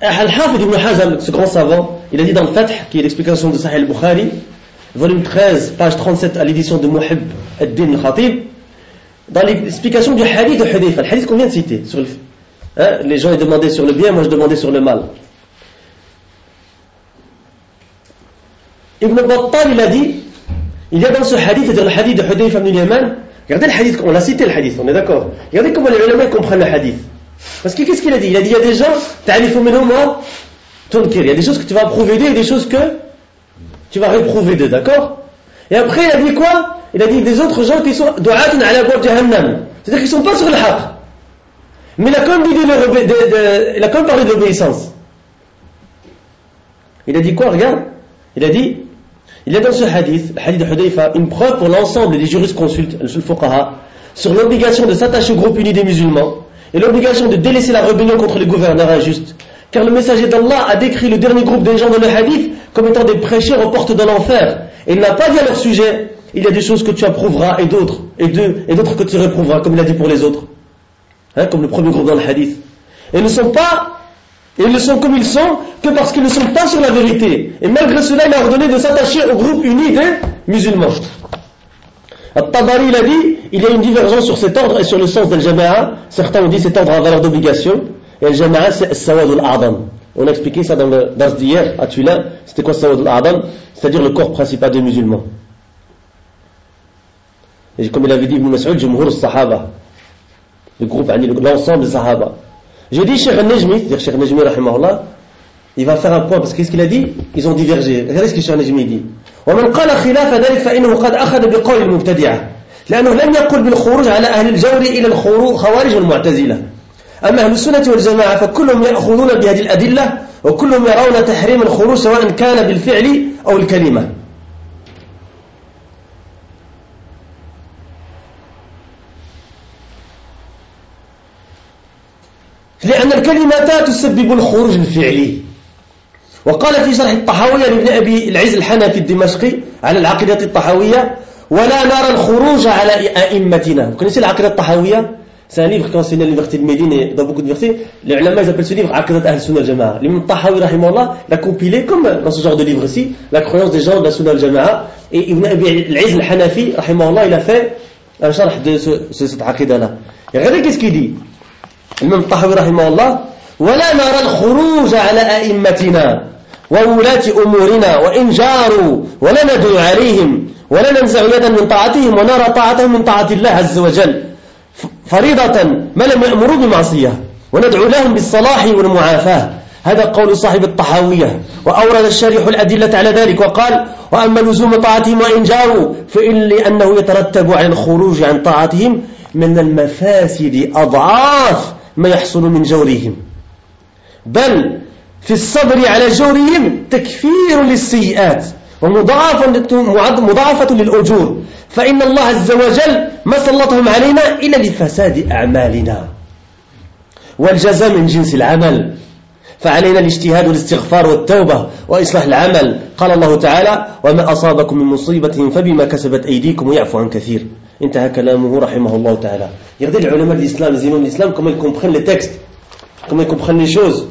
Al-Hafid ibn Hazm, ce grand savant, il a dit dans le Fath, qui est l'explication de Sahih al-Bukhari, volume 13, page 37 à l'édition de Muhib ad-Din al-Khatib, dans l'explication du hadith de Hudayfa, le hadith qu'on vient de citer, sur les gens ils demandaient sur le bien, moi je demandais sur le mal. Ibn Battal il a dit, il y a dans ce hadith, c'est-à-dire le hadith de Hudayfa ibn al-Yaman, regardez le hadith, on l'a cité le hadith, on est d'accord. Regardez comment les ulama comprennent le hadith. Parce que qu'est-ce qu'il a dit? Il a dit il y a des gens, ta'alifu minhum wa tunkir, il y a des choses que tu vas approuver d'eux et des choses que tu vas réprouver d'eux, d'accord? Et après il a dit quoi? Il a dit des autres gens qui sont du'atun ala bab jahannam, c'est-à-dire qu'ils sont pas sur le haqq. Mais il a quand même dit il a quand même parlé d'obéissance. Il a dit quoi? Regarde, il a dit il y a dans ce hadith, le hadith de Hudayfa, une preuve pour l'ensemble des jurisconsultes, le fuqaha, sur l'obligation de s'attacher au groupe uni des musulmans et l'obligation de délaisser la rébellion contre les gouverneurs injustes. Car le messager d'Allah a décrit le dernier groupe des gens dans le hadith comme étant des prêcheurs aux portes de l'enfer. Et il n'a pas dit à leur sujet, il y a des choses que tu approuveras et d'autres que tu réprouveras, comme il a dit pour les autres. Comme le premier groupe dans le hadith. Et ils ne sont comme ils sont que parce qu'ils ne sont pas sur la vérité. Et malgré cela, il a ordonné de s'attacher au groupe uni des musulmans. At-Tabari, il a dit, il y a une divergence sur cet ordre et sur le sens d'Al-Jama'a. Certains ont dit cet ordre a valeur d'obligation. Et Al-Jama'a, c'est As-Sawad al-A'dam. On a expliqué ça dans le dars d'hier, à Tuila. C'était quoi As-Sawad al-A'dam? C'est-à-dire le corps principal des musulmans. Et comme il avait dit Ibn Mas'ud, Jumhur al-Sahaba. Le groupe, l'ensemble des Sahaba. J'ai dit Cheikh al-Najmi, c'est-à-dire Cheikh al-Najmi, rahimahullah, il va faire un point, parce que qu'est-ce qu'il a dit? Ils ont divergé. Regardez ce que Cheikh al-Najmi dit. ومن قال خلاف ذلك فإنه قد أخذ بقول المبتدعة لأنه لم يقل بالخروج على أهل الجور إلى الخوارج والمعتزلة. أما أهل السنة والجماعة فكلهم يأخذون بهذه الأدلة وكلهم يرون تحريم الخروج سواء كان بالفعل أو الكلمة. لأن الكلمة تسبب الخروج الفعلي. وقال في شرح الطحاوية لابن أبي العز الحنفي الدمشقي على العقيدة الطحاوية ولا نرى الخروج على أئمتنا. Vous connaissez l'Aqidah الطحاوية? C'est un livre qui est enseigné à l'université de Médine et dans beaucoup d'universités. Les ulama ils appellent ce livre Aqidat al-Sunnah al-Jama'a. L'imam Tahawi rahimahullah l'a compilé comme dans ce genre de livre-ci, la croyance des gens de la Sunnah al-Jama'a. Et Ibn Abi al-Izz al-Hanafi rahimahullah il a fait un sharh de cette Aqidah-là. Et regardez qu'est-ce qu'il dit. الإمام الطحاوي رحمه الله ولا نرى الخروج على أئمتنا وولاة أمورنا وإن جاروا ولا ندعو عليهم ولا ننزع يدا من طاعتهم ونرى طاعتهم من طاعة الله عز وجل فريضة ما لم يأمروا بمعصية وندعو لهم بالصلاح والمعافاة. هذا قول صاحب الطحاوية. وأورد الشارح الأدلة على ذلك وقال وأما لزوم طاعتهم وإن جاروا فإن لأنه يترتب على الخروج عن طاعتهم من المفاسد أضعاف ما يحصل من جورهم بل في الصبر على جورهم تكفير للسيئات ومضاعفة للأجور فإن الله عز وجل ما سلطهم علينا إلا لفساد أعمالنا والجزاء من جنس العمل فعلينا الاجتهاد والاستغفار والتوبة وإصلاح العمل. قال الله تعالى وما أصابكم من مصيبة فبما كسبت أيديكم ويعفو عن كثير. انتهى كلامه رحمه الله تعالى. Regardez les ulama de l'islam, les imams de l'islam, comment ils comprennent les textes, comment ils comprennent les choses.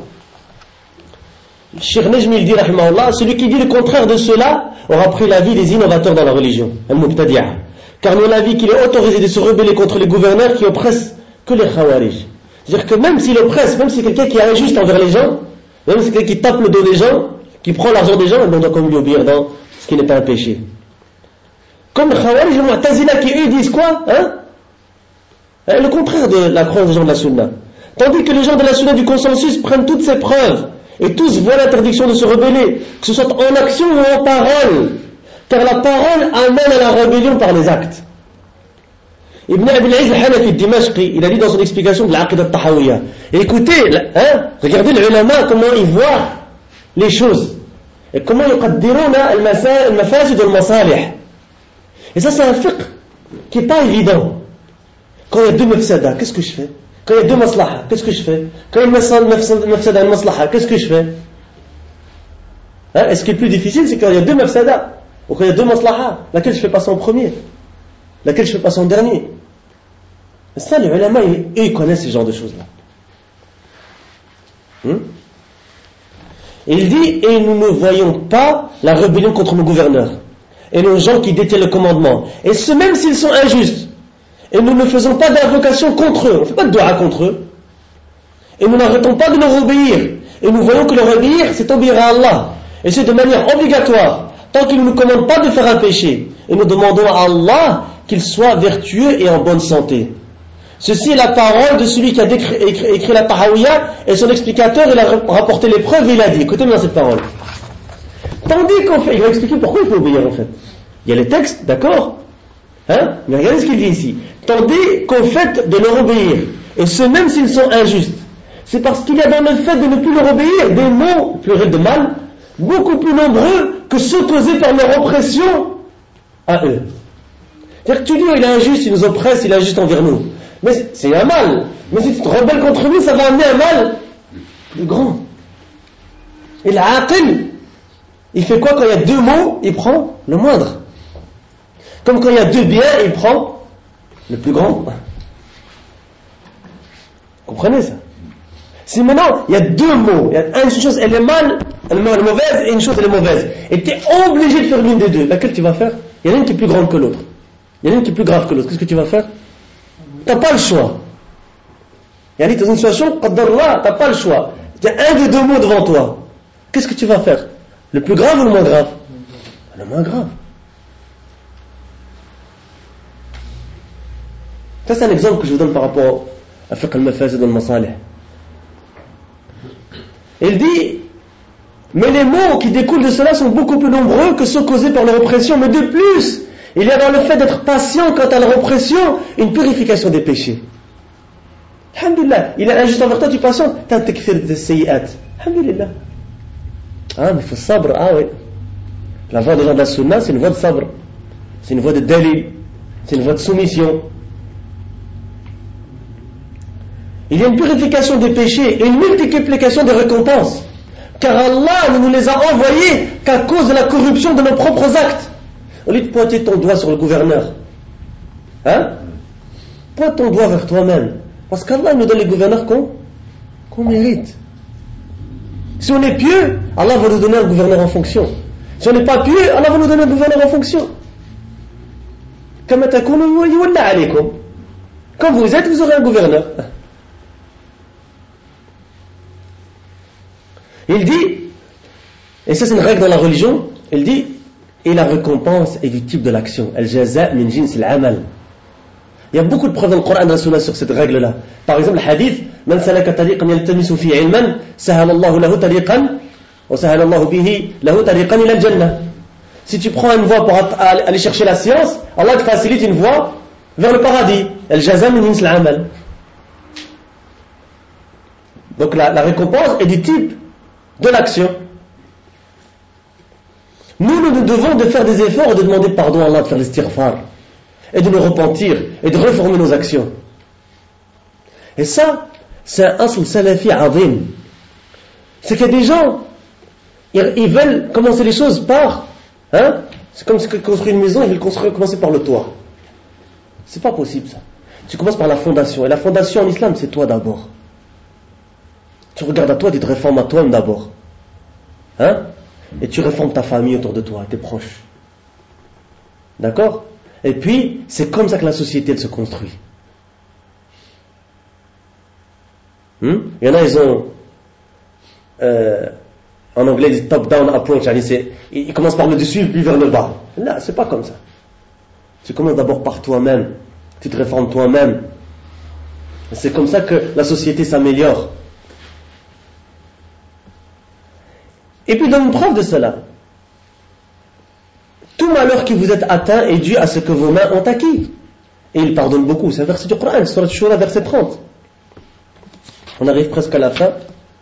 Cheikh Najmi il dit rahimahullah, celui qui dit le contraire de cela aura pris l'avis des innovateurs dans la religion, al-mubtadi'a. Car nous l'avis qu'il est autorisé de se rebeller contre les gouverneurs qui oppressent que les khawarij. C'est-à-dire que même s'il oppresse, même si c'est quelqu'un qui est injuste envers les gens, même si c'est quelqu'un qui tape le dos des gens, qui prend l'argent des gens, on doit comme lui obéir dans ce qui n'est pas un péché. Comme les Khawarij, les Mu'tazila qui eux disent quoi? Le contraire de la croyance des gens de la Sunna. Tandis que les gens de la Sunna du consensus prennent toutes ces preuves et tous voient l'interdiction de se rebeller, que ce soit en action ou en parole, car la parole amène à la rébellion par les actes. Ibn Abi al-Izz al-Hanafi al-Dimashqi, il a dit dans son explication de l'Aqidah al-Tahawiyya. Écoutez, regardez les ulama comment ils voient les choses et comment ils qaddiruna al-mafasid wal-masalih. Et ça c'est un fiqh qui n'est pas évident. Quand il y a deux mafsada, qu'est-ce que je fais? Quand il y a deux maslaha, qu'est-ce que je fais? Quand il y a une mafsada et une maslaha, qu'est-ce que je fais? Et ce qui est plus difficile, c'est quand il y a deux mafsada ou quand il y a deux maslaha, laquelle je fais passer en premier, laquelle je fais passer en dernier. Et ça, les ulama, ils connaissent ce genre de choses-là. Il dit, et nous ne voyons pas la rébellion contre nos gouverneurs et nos gens qui détiennent le commandement. Et ce même s'ils sont injustes. Et nous ne faisons pas d'invocation contre eux. On ne fait pas de dua contre eux. Et nous n'arrêtons pas de leur obéir. Et nous voyons que leur obéir, c'est obéir à Allah. Et c'est de manière obligatoire. Tant qu'il ne nous commande pas de faire un péché. Et nous demandons à Allah qu'il soit vertueux et en bonne santé. Ceci est la parole de celui qui a écrit la Tahawiyya, et son explicateur, il a rapporté les preuves et il a dit, écoutez bien cette parole. Tandis qu'en fait, il va expliquer pourquoi il faut obéir en fait. Il y a les textes, d'accord, hein? Mais regardez ce qu'il dit ici. Tandis qu'au fait de leur obéir, et ce même s'ils sont injustes, c'est parce qu'il y a dans le fait de ne plus leur obéir des maux, pluriel de mal, beaucoup plus nombreux que ceux causés par leur oppression à eux. C'est-à-dire que tu dis, il est injuste, il nous oppresse, il est injuste envers nous. Mais c'est un mal. Mais si tu te rebelles contre lui, ça va amener un mal plus grand. Et l'aqil, il fait quoi quand il y a deux maux? Il prend le moindre. Comme quand il y a deux biens, il prend le plus grand. Comprenez ça? Si maintenant, il y a deux mots, il y a une chose, elle est mal, elle est mauvaise, et une chose, elle est mauvaise. Et tu es obligé de faire l'une des deux. Laquelle tu vas faire? Il y en a une qui est plus grande que l'autre. Il y en a une qui est plus grave que l'autre. Qu'est-ce que tu vas faire? T'as pas le choix. Il y a dans une situation, t'as pas le choix. Il y a un des deux mots devant toi. Qu'est-ce que tu vas faire? Le plus grave ou le moins grave? Le moins grave. Ça, c'est un exemple que je vous donne par rapport à fiqh al-mafasid wal-masalih. Il dit, mais les maux qui découlent de cela sont beaucoup plus nombreux que ceux causés par leur oppression. Mais de plus, il y a dans le fait d'être patient quant à la répression une purification des péchés. Alhamdulillah, il est injuste envers toi, tu patientes, t'as un takfir de sayyat. Alhamdulillah. Ah, mais il faut sabr, ah oui. La voie des gens de la sunna, c'est une voie de sabr. C'est une voie de dalil. C'est une voie de soumission. Il y a une purification des péchés et une multiplication des récompenses. Car Allah ne nous les a envoyés qu'à cause de la corruption de nos propres actes. Au lieu de pointer ton doigt sur le gouverneur, hein? Pointe ton doigt vers toi-même. Parce qu'Allah nous donne les gouverneurs qu'on mérite. Si on est pieux, Allah va nous donner un gouverneur en fonction. Si on n'est pas pieux, Allah va nous donner un gouverneur en fonction. Comme vous êtes, vous aurez un gouverneur. Il dit, et ça c'est une règle dans la religion, il dit, et la récompense est du type de l'action. Al-jaza min jins al-amal. Il y a beaucoup de preuves dans le Coran et dans la Sunna sur cette règle-là. Par exemple, le hadith, man salaka tariqan yaltamisu fi ilman, sahala Allahu lahu tariqan, wa sahala Allahu bihi lahu tariqan ila al-jannah. Si tu prends une voie pour aller chercher la science, Allah te facilite une voie vers le paradis. Al-jaza min jins al-amal. Donc la récompense est du type de l'action. Nous devons de faire des efforts et de demander pardon à Allah, de faire l'istighfar et de nous repentir et de réformer nos actions. Et ça, c'est un asl salafi azim. C'est qu'il y a des gens, ils veulent commencer les choses par, hein, c'est comme si ils construisent une maison, ils veulent commencer par le toit. C'est pas possible ça. Tu commences par la fondation. Et la fondation en islam, c'est toi d'abord. Tu regardes à toi, tu te réformes à toi d'abord. Hein? Et tu réformes ta famille autour de toi, tes proches. D'accord? Et puis, c'est comme ça que la société elle se construit. Il y en a, ils ont en anglais, ils disent top-down approach. Ils commencent par le dessus puis vers le bas. Là, c'est pas comme ça. Tu commences d'abord par toi-même. Tu te réformes toi-même. C'est comme ça que la société s'améliore. Et puis, donne une preuve de cela. Tout malheur qui vous est atteint est dû à ce que vos mains ont acquis. Et il pardonne beaucoup. C'est un verset du Coran, Surat Shura, verset 30. On arrive presque à la fin.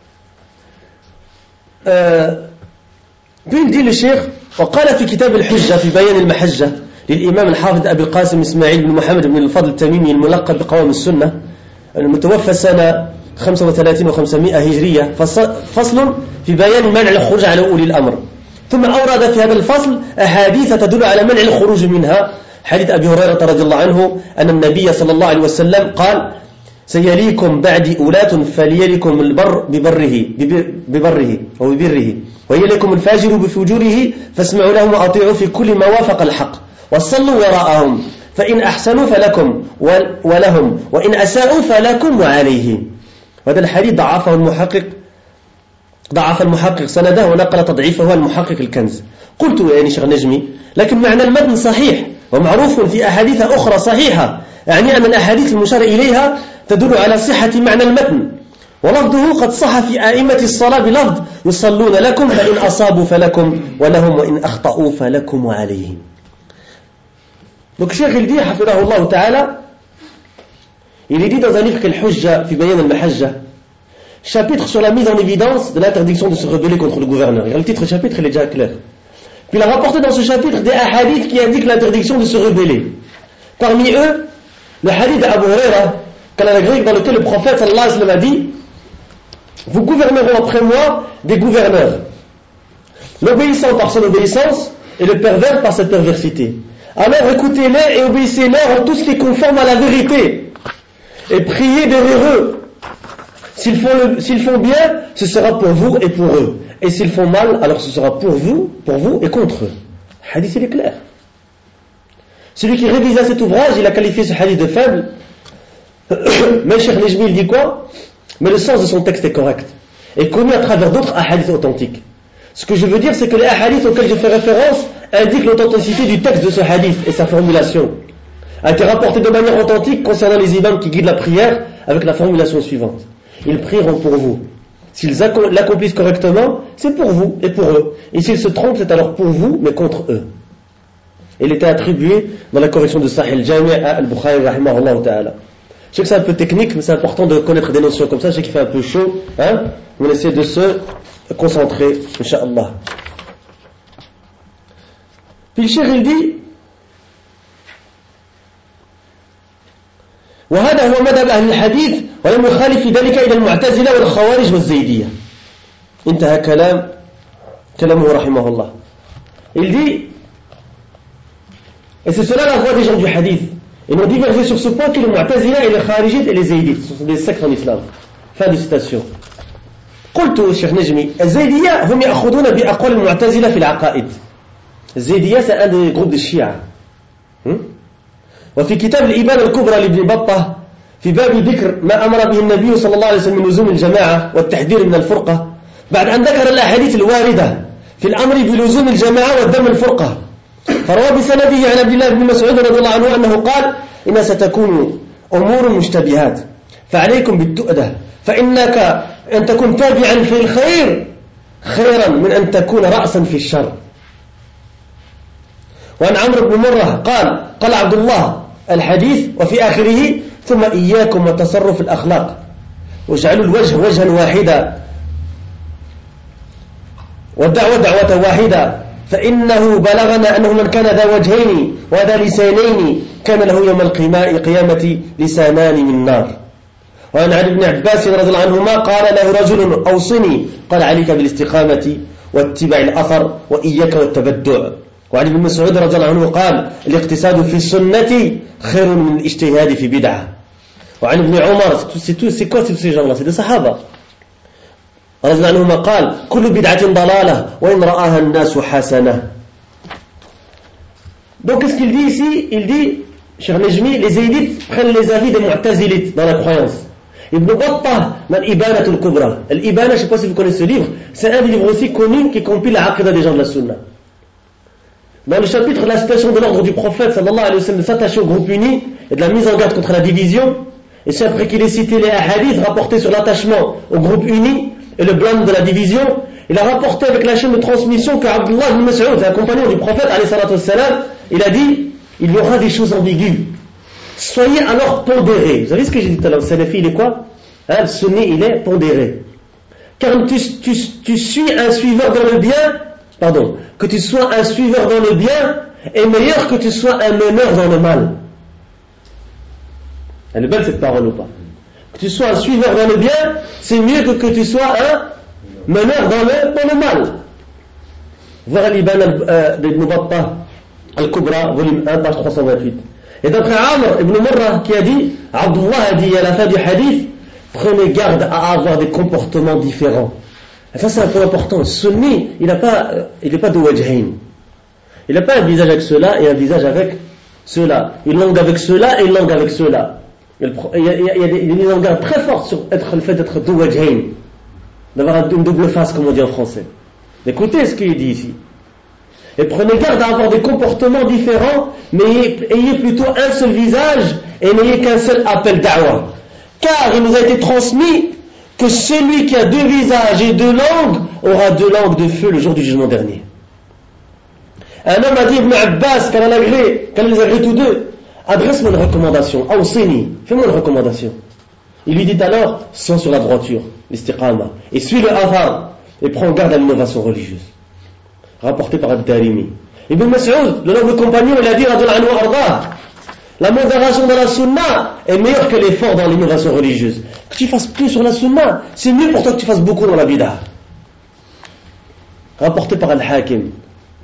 Puis il dit le cheikh, وقال في كتاب الحجة في بيان المحجة للإمام الحافظ أبي القاسم إسماعيل بن محمد بن الفضل التميمي الملقب بقوام السنة المتوفى سنة 35 و500 هجرية فصل في بيان منع الخروج على أولي الأمر. ثم أورد في هذا الفصل أحاديث تدل على منع الخروج منها. حديث أبي هريرة رضي الله عنه أن النبي صلى الله عليه وسلم قال سيليكم بعد أولاة فليلكم البر ببره أو ببره ويلكم الفاجر بفجوره فاسمعوا لهم وأطيعوا في كل ما وافق الحق وصلوا وراءهم فإن أحسنوا فلكم ولهم وإن أساءوا فلكم وعليهم. وهذا الحديث ضعف المحقق سنده ونقل تضعيفه المحقق الكنز. قلت يعني شيخ نجمي لكن معنى المتن صحيح ومعروف في أحاديث أخرى صحيحة، يعني أن الأحاديث المشار إليها تدل على صحة معنى المتن، ولفظه قد صح في آئمة الصلاة بلفظ يصلون لكم فإن أصابوا فلكم ولهم وإن أخطأوا فلكم وعليهم. Donc Cheikh il dit حفظه ta'ala, il est dit dans un livre qu'est Hujja fi Bayan al-Mahajja, chapitre sur la mise en évidence de l'interdiction de se rebeller contre le gouverneur. Et le titre du chapitre il est déjà clair. Puis il a rapporté dans ce chapitre des hadiths qui indiquent l'interdiction de se rebeller. Parmi eux, le hadith d'Abu Huraira, dans lequel le prophète sallallahu alayhi wa sallam a dit: vous gouvernerez après moi des gouverneurs, l'obéissant par son obéissance et le pervers par sa perversité. Alors écoutez-les et obéissez-leur en tout ce qui est conforme à la vérité et priez derrière eux. S'ils font bien, ce sera pour vous et pour eux, et s'ils font mal, alors ce sera pour vous et contre eux. Le hadith il est clair. Celui qui révisa cet ouvrage, il a qualifié ce hadith de faible. Mais Cheikh Nejmi il dit quoi? Mais le sens de son texte est correct et connu à travers d'autres hadiths authentiques. Ce que je veux dire, c'est que les hadiths auxquels je fais référence indiquent l'authenticité du texte de ce hadith et sa formulation a été rapporté de manière authentique concernant les imams qui guident la prière avec la formulation suivante: ils prieront pour vous. S'ils l'accomplissent correctement, c'est pour vous et pour eux, et s'ils se trompent, c'est alors pour vous mais contre eux. Il était attribué dans la correction de Sahih al-Jami' à Al-Bukhari rahimahullah ta'ala. Je sais que c'est un peu technique, mais c'est important de connaître des notions comme ça. Je sais qu'il fait un peu chaud, hein? On essaie de se concentrer, Inch'Allah. Puis le cheikh il dit: وهذا هو مذهب أهل الحديث ولم يخالف في ذلك إلى المعتزلة والخوارج والزيدية. انتهى كلامه رحمه الله. Il dit, et c'est cela la voie des gens du hadith. Ils ont divergé sur ce point que les Mu'tazila et les Kharijites et les Zaydites, ce sont des sectes en islam. Fin de citation. قلت الشيخ نجمي الزيدية هم يأخذون بأقوال المعتزلة في العقائد. الزيدية c'est un des groupes de Shia. وفي كتاب الإبانة الكبرى لابن بطة في باب ذكر ما أمر به النبي صلى الله عليه وسلم من لزوم الجماعة والتحذير من الفرقة، بعد أن ذكر الأحاديث الواردة في الأمر بلزوم الجماعة والذم الفرقة، فروى بسنده عن عبد الله بن مسعود رضي الله عنه أنه قال: إن ستكون أمور مشتبهات فعليكم بالتؤدة، فإنك أن تكون تابعا في الخير خيرا من أن تكون رأسا في الشر. وعن عمرو بن مرة قال عبد الله الحديث وفي آخره: ثم إياكم وتصرف الأخلاق واجعلوا الوجه وجها واحدا والدعوة دعوة واحدة، فإنه بلغنا أنه من كان ذا وجهين وذا لسانين كان له يوم القيامة لسانان من نار. وعن علي بن عباس رضي الله عنهما قال له رجل: أوصني، قال: عليك بالاستقامة واتباع الأثر وإياك والتبدع. وعن ابن مسعود رضي الله عنه قال: الاقتصاد في السنة خير من الاجتهاد في بدعة. وعن ابن عمر، c'est quoi tous ces gens-là? C'est des sahaba. رضي الله عنهما قال: كل بدعة ضلالة وإن رآها الناس حسنة. Donc qu'est-ce qu'il dit ici? Il dit, Cheikh Nejmi, les Zaydites prennent les avis des Mu'tazilites dans la croyance. Ibn Battah dans l'Ibana al-Kubra. L'Ibana, je ne sais pas si vous connaissez ce livre, c'est un des livres aussi connus qui compile la aqida des gens de la Sunna. Dans le chapitre de la citation de l'ordre du prophète sallallahu alayhi wa sallam de s'attacher au groupe uni et de la mise en garde contre la division, et c'est après qu'il ait cité les hadiths rapportés sur l'attachement au groupe uni et le blâme de la division, il a rapporté avec la chaîne de transmission que Abdullah ibn Mas'ud, un compagnon du prophète alayhi salatu wassalam, il a dit: il y aura des choses ambiguës, soyez alors pondérés. Vous savez ce que j'ai dit tout à l'heure, le Salafi il est quoi? Le Sunni il est pondéré, car tu suis un suiveur dans le bien, pardon, que tu sois un suiveur dans le bien est meilleur que tu sois un meneur dans le mal. Elle est belle cette parole ou pas? Que tu sois un suiveur dans le bien, c'est mieux que tu sois un meneur dans le mal. Voir l'Ibana d'Ibn Battah Al-Kubra, volume 1, page 328. Et d'après Amr ibn Murrah qui a dit, Abdullah a dit à la fin du hadith, prenez garde à avoir des comportements différents. Et ça c'est un point important. Le sunni, il n'est pas de wajhain. Il n'a pas un visage avec cela et un visage avec cela. Une langue avec cela et une langue avec cela. Il y a des mises en garde très fortes sur le fait d'être de wajhain, d'avoir une double face comme on dit en français. Écoutez ce qu'il dit ici. Et prenez garde à avoir des comportements différents, mais ayez plutôt un seul visage et n'ayez qu'un seul appel da'wah. Car il nous a été transmis que celui qui a deux visages et deux langues aura deux langues de feu le jour du jugement dernier. Un homme a dit Ibn Abbas, quand il les agrée tous deux, adresse-moi une recommandation, awsini, fais-moi une recommandation. Il lui dit alors, sois sur la droiture, l'istiqama, et suis le athar, et prends garde à l'innovation religieuse. Rapporté par Ad-Darimi. Ibn Mas'ud, le noble compagnon, il a dit la modération dans la sunna est meilleure que l'effort dans l'innovation religieuse. Que tu fasses plus sur la sunna, c'est mieux pour toi que tu fasses beaucoup dans la bid'ah. Rapporté par Al-Hakim.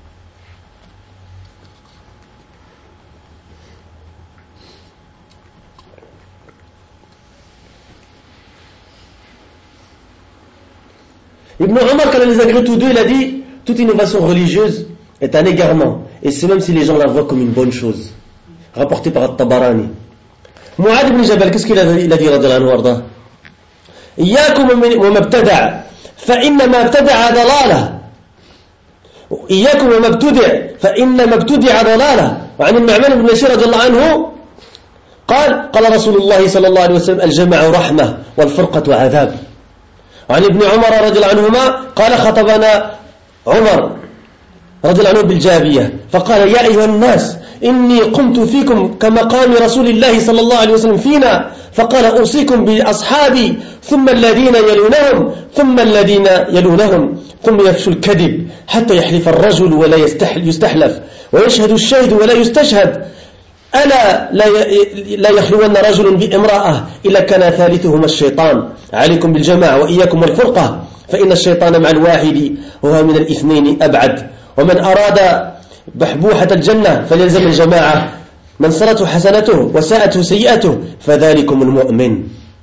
Ibn Umar, quand il les agrée tous deux, il a dit toute innovation religieuse est un égarement, et c'est même si les gens la voient comme une bonne chose. Rapporté par At-Tabarani. Mu'adh ibn Jabal, qu'est-ce qu'il a dit radiyallahu anhu warda? Iyyakum wa mabtada' fa inna ma ibtada'a dalalah. Iyyakum wa mabtudi' fa inna mabtudi'a dalalah. Wa 'an al-Nu'man ibn Bashir radiyallahu anhu قال رسول الله صلى الله عليه وسلم الجمع رحمة والفرقة عذاب. وعن ابن عمر رضي الله عنهما قال خطبنا عمر رضي الله عنه بالجابية فقال يا أيها الناس إني قمت فيكم كمقام رسول الله صلى الله عليه وسلم فينا فقال أوصيكم بأصحابي ثم الذين يلونهم ثم الذين يلونهم ثم يفشو الكذب حتى يحلف الرجل ولا يستحلف ويشهد الشاهد ولا يستشهد ألا لا يخلون رجل بامرأة إلا كان ثالثهما الشيطان عليكم بالجماعة وإياكم والفرقة فإن الشيطان مع الواحد وهو من الاثنين أبعد ومن أراد بحبوحة الجنة فليلزم الجماعة من صلته حسنته وساءته سيئته فذلكم المؤمن.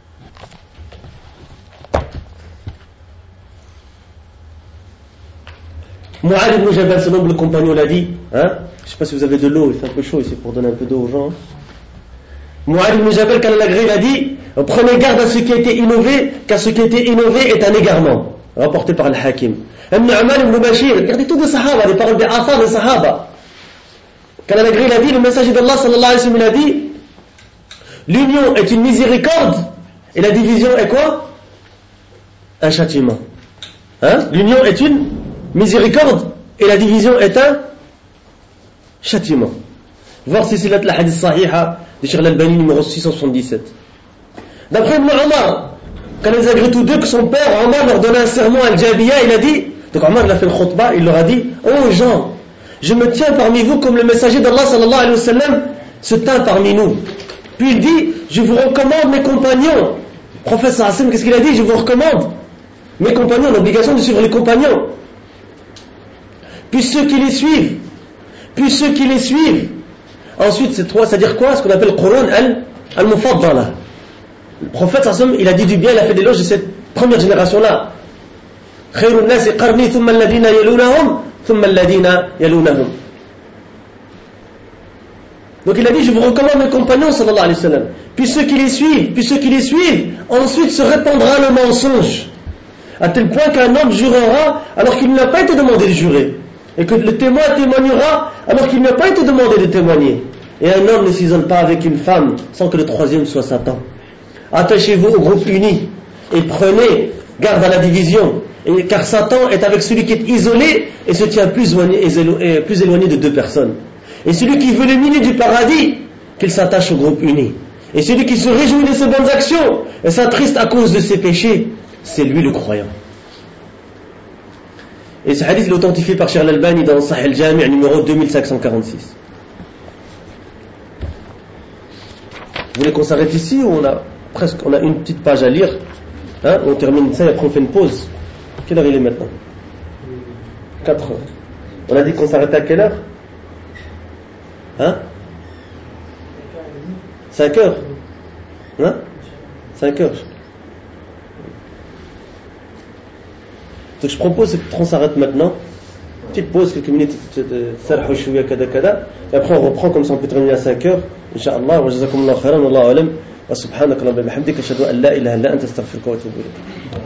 Mu'adh ibn Jabal, ce noble compagnon, l'a dit, hein? Je ne sais pas si vous avez de l'eau, il fait un peu chaud ici pour donner un peu d'eau aux gens. Mu'adh ibn Jabal, quand il a dit, prenez garde à ce qui a été innové, car ce qui a été innové est un égarement. Rapporté par Al-Hakim. Nu'man ibn Bashir, regardez tous les sahaba, les paroles des athar des sahaba. Quand il a dit, le messager d'Allah sallallahu alayhi wa sallam, il a dit, l'union est une miséricorde, et la division est quoi? Un châtiment. Hein? L'union est une miséricorde, et la division est un châtiment. Voir si c'est la hadith sahiha de Cheikh Al-Albani numéro 677. D'après Ibn Omar, quand ils agrient tous deux que son père Omar leur donnait un sermon à Al-Jabiya, il a dit, donc Omar il a fait le khutbah, il leur a dit, oh gens, je me tiens parmi vous comme le messager d'Allah sallallahu alayhi wa sallam se tint parmi nous. Puis il dit, je vous recommande mes compagnons. Le prophète sallallahu alayhi wa sallam, qu'est-ce qu'il a dit? Je vous recommande mes compagnons, l'obligation de suivre les compagnons. Puis ceux qui les suivent, ensuite c'est trois, c'est-à-dire quoi? Ce qu'on appelle Qur'an al-Mufaddala. Le prophète sallallahu alayhi wa sallam, il a dit du bien, il a fait des éloges de cette première génération-là. Khayrun nasi qarni thumma alladhina yalunahum thumma alladhina yalunahum. Donc il a dit, je vous recommande mes compagnons sallallahu alayhi wa sallam. Puis ceux qui les suivent, ensuite se répandra le mensonge. À tel point qu'un homme jurera alors qu'il n'a pas été demandé de jurer. Et que le témoin témoignera alors qu'il n'a pas été demandé de témoigner. Et un homme ne s'isole pas avec une femme sans que le troisième soit Satan. Attachez-vous au groupe uni et prenez garde à la division. Et, car Satan est avec celui qui est isolé et se tient plus éloigné de deux personnes. Et celui qui veut le milieu du paradis, qu'il s'attache au groupe uni. Et celui qui se réjouit de ses bonnes actions et s'attriste à cause de ses péchés, c'est lui le croyant. Et ce hadith est authentifié par Cheikh Al-Albani dans Sahih al-Jami' numéro 2546. Vous voulez qu'on s'arrête ici ou on a une petite page à lire, hein? On termine ça et après on fait une pause. Quelle heure il est maintenant? 4 heures. On a dit qu'on s'arrêtait à quelle heure? Hein? 5 heures. Hein? 5 heures. Donc je propose qu'on s'arrête maintenant. Petite pause, quelques minutes, et après on reprend comme ça on peut terminer à 5 heures. Inch'Allah, wa jazakumullahu khairan, wallahu alam, wa subhanaka Allahumma wa bihamdika, ashhadu an la ilaha illa anta astaghfiruka wa atubu ilayk.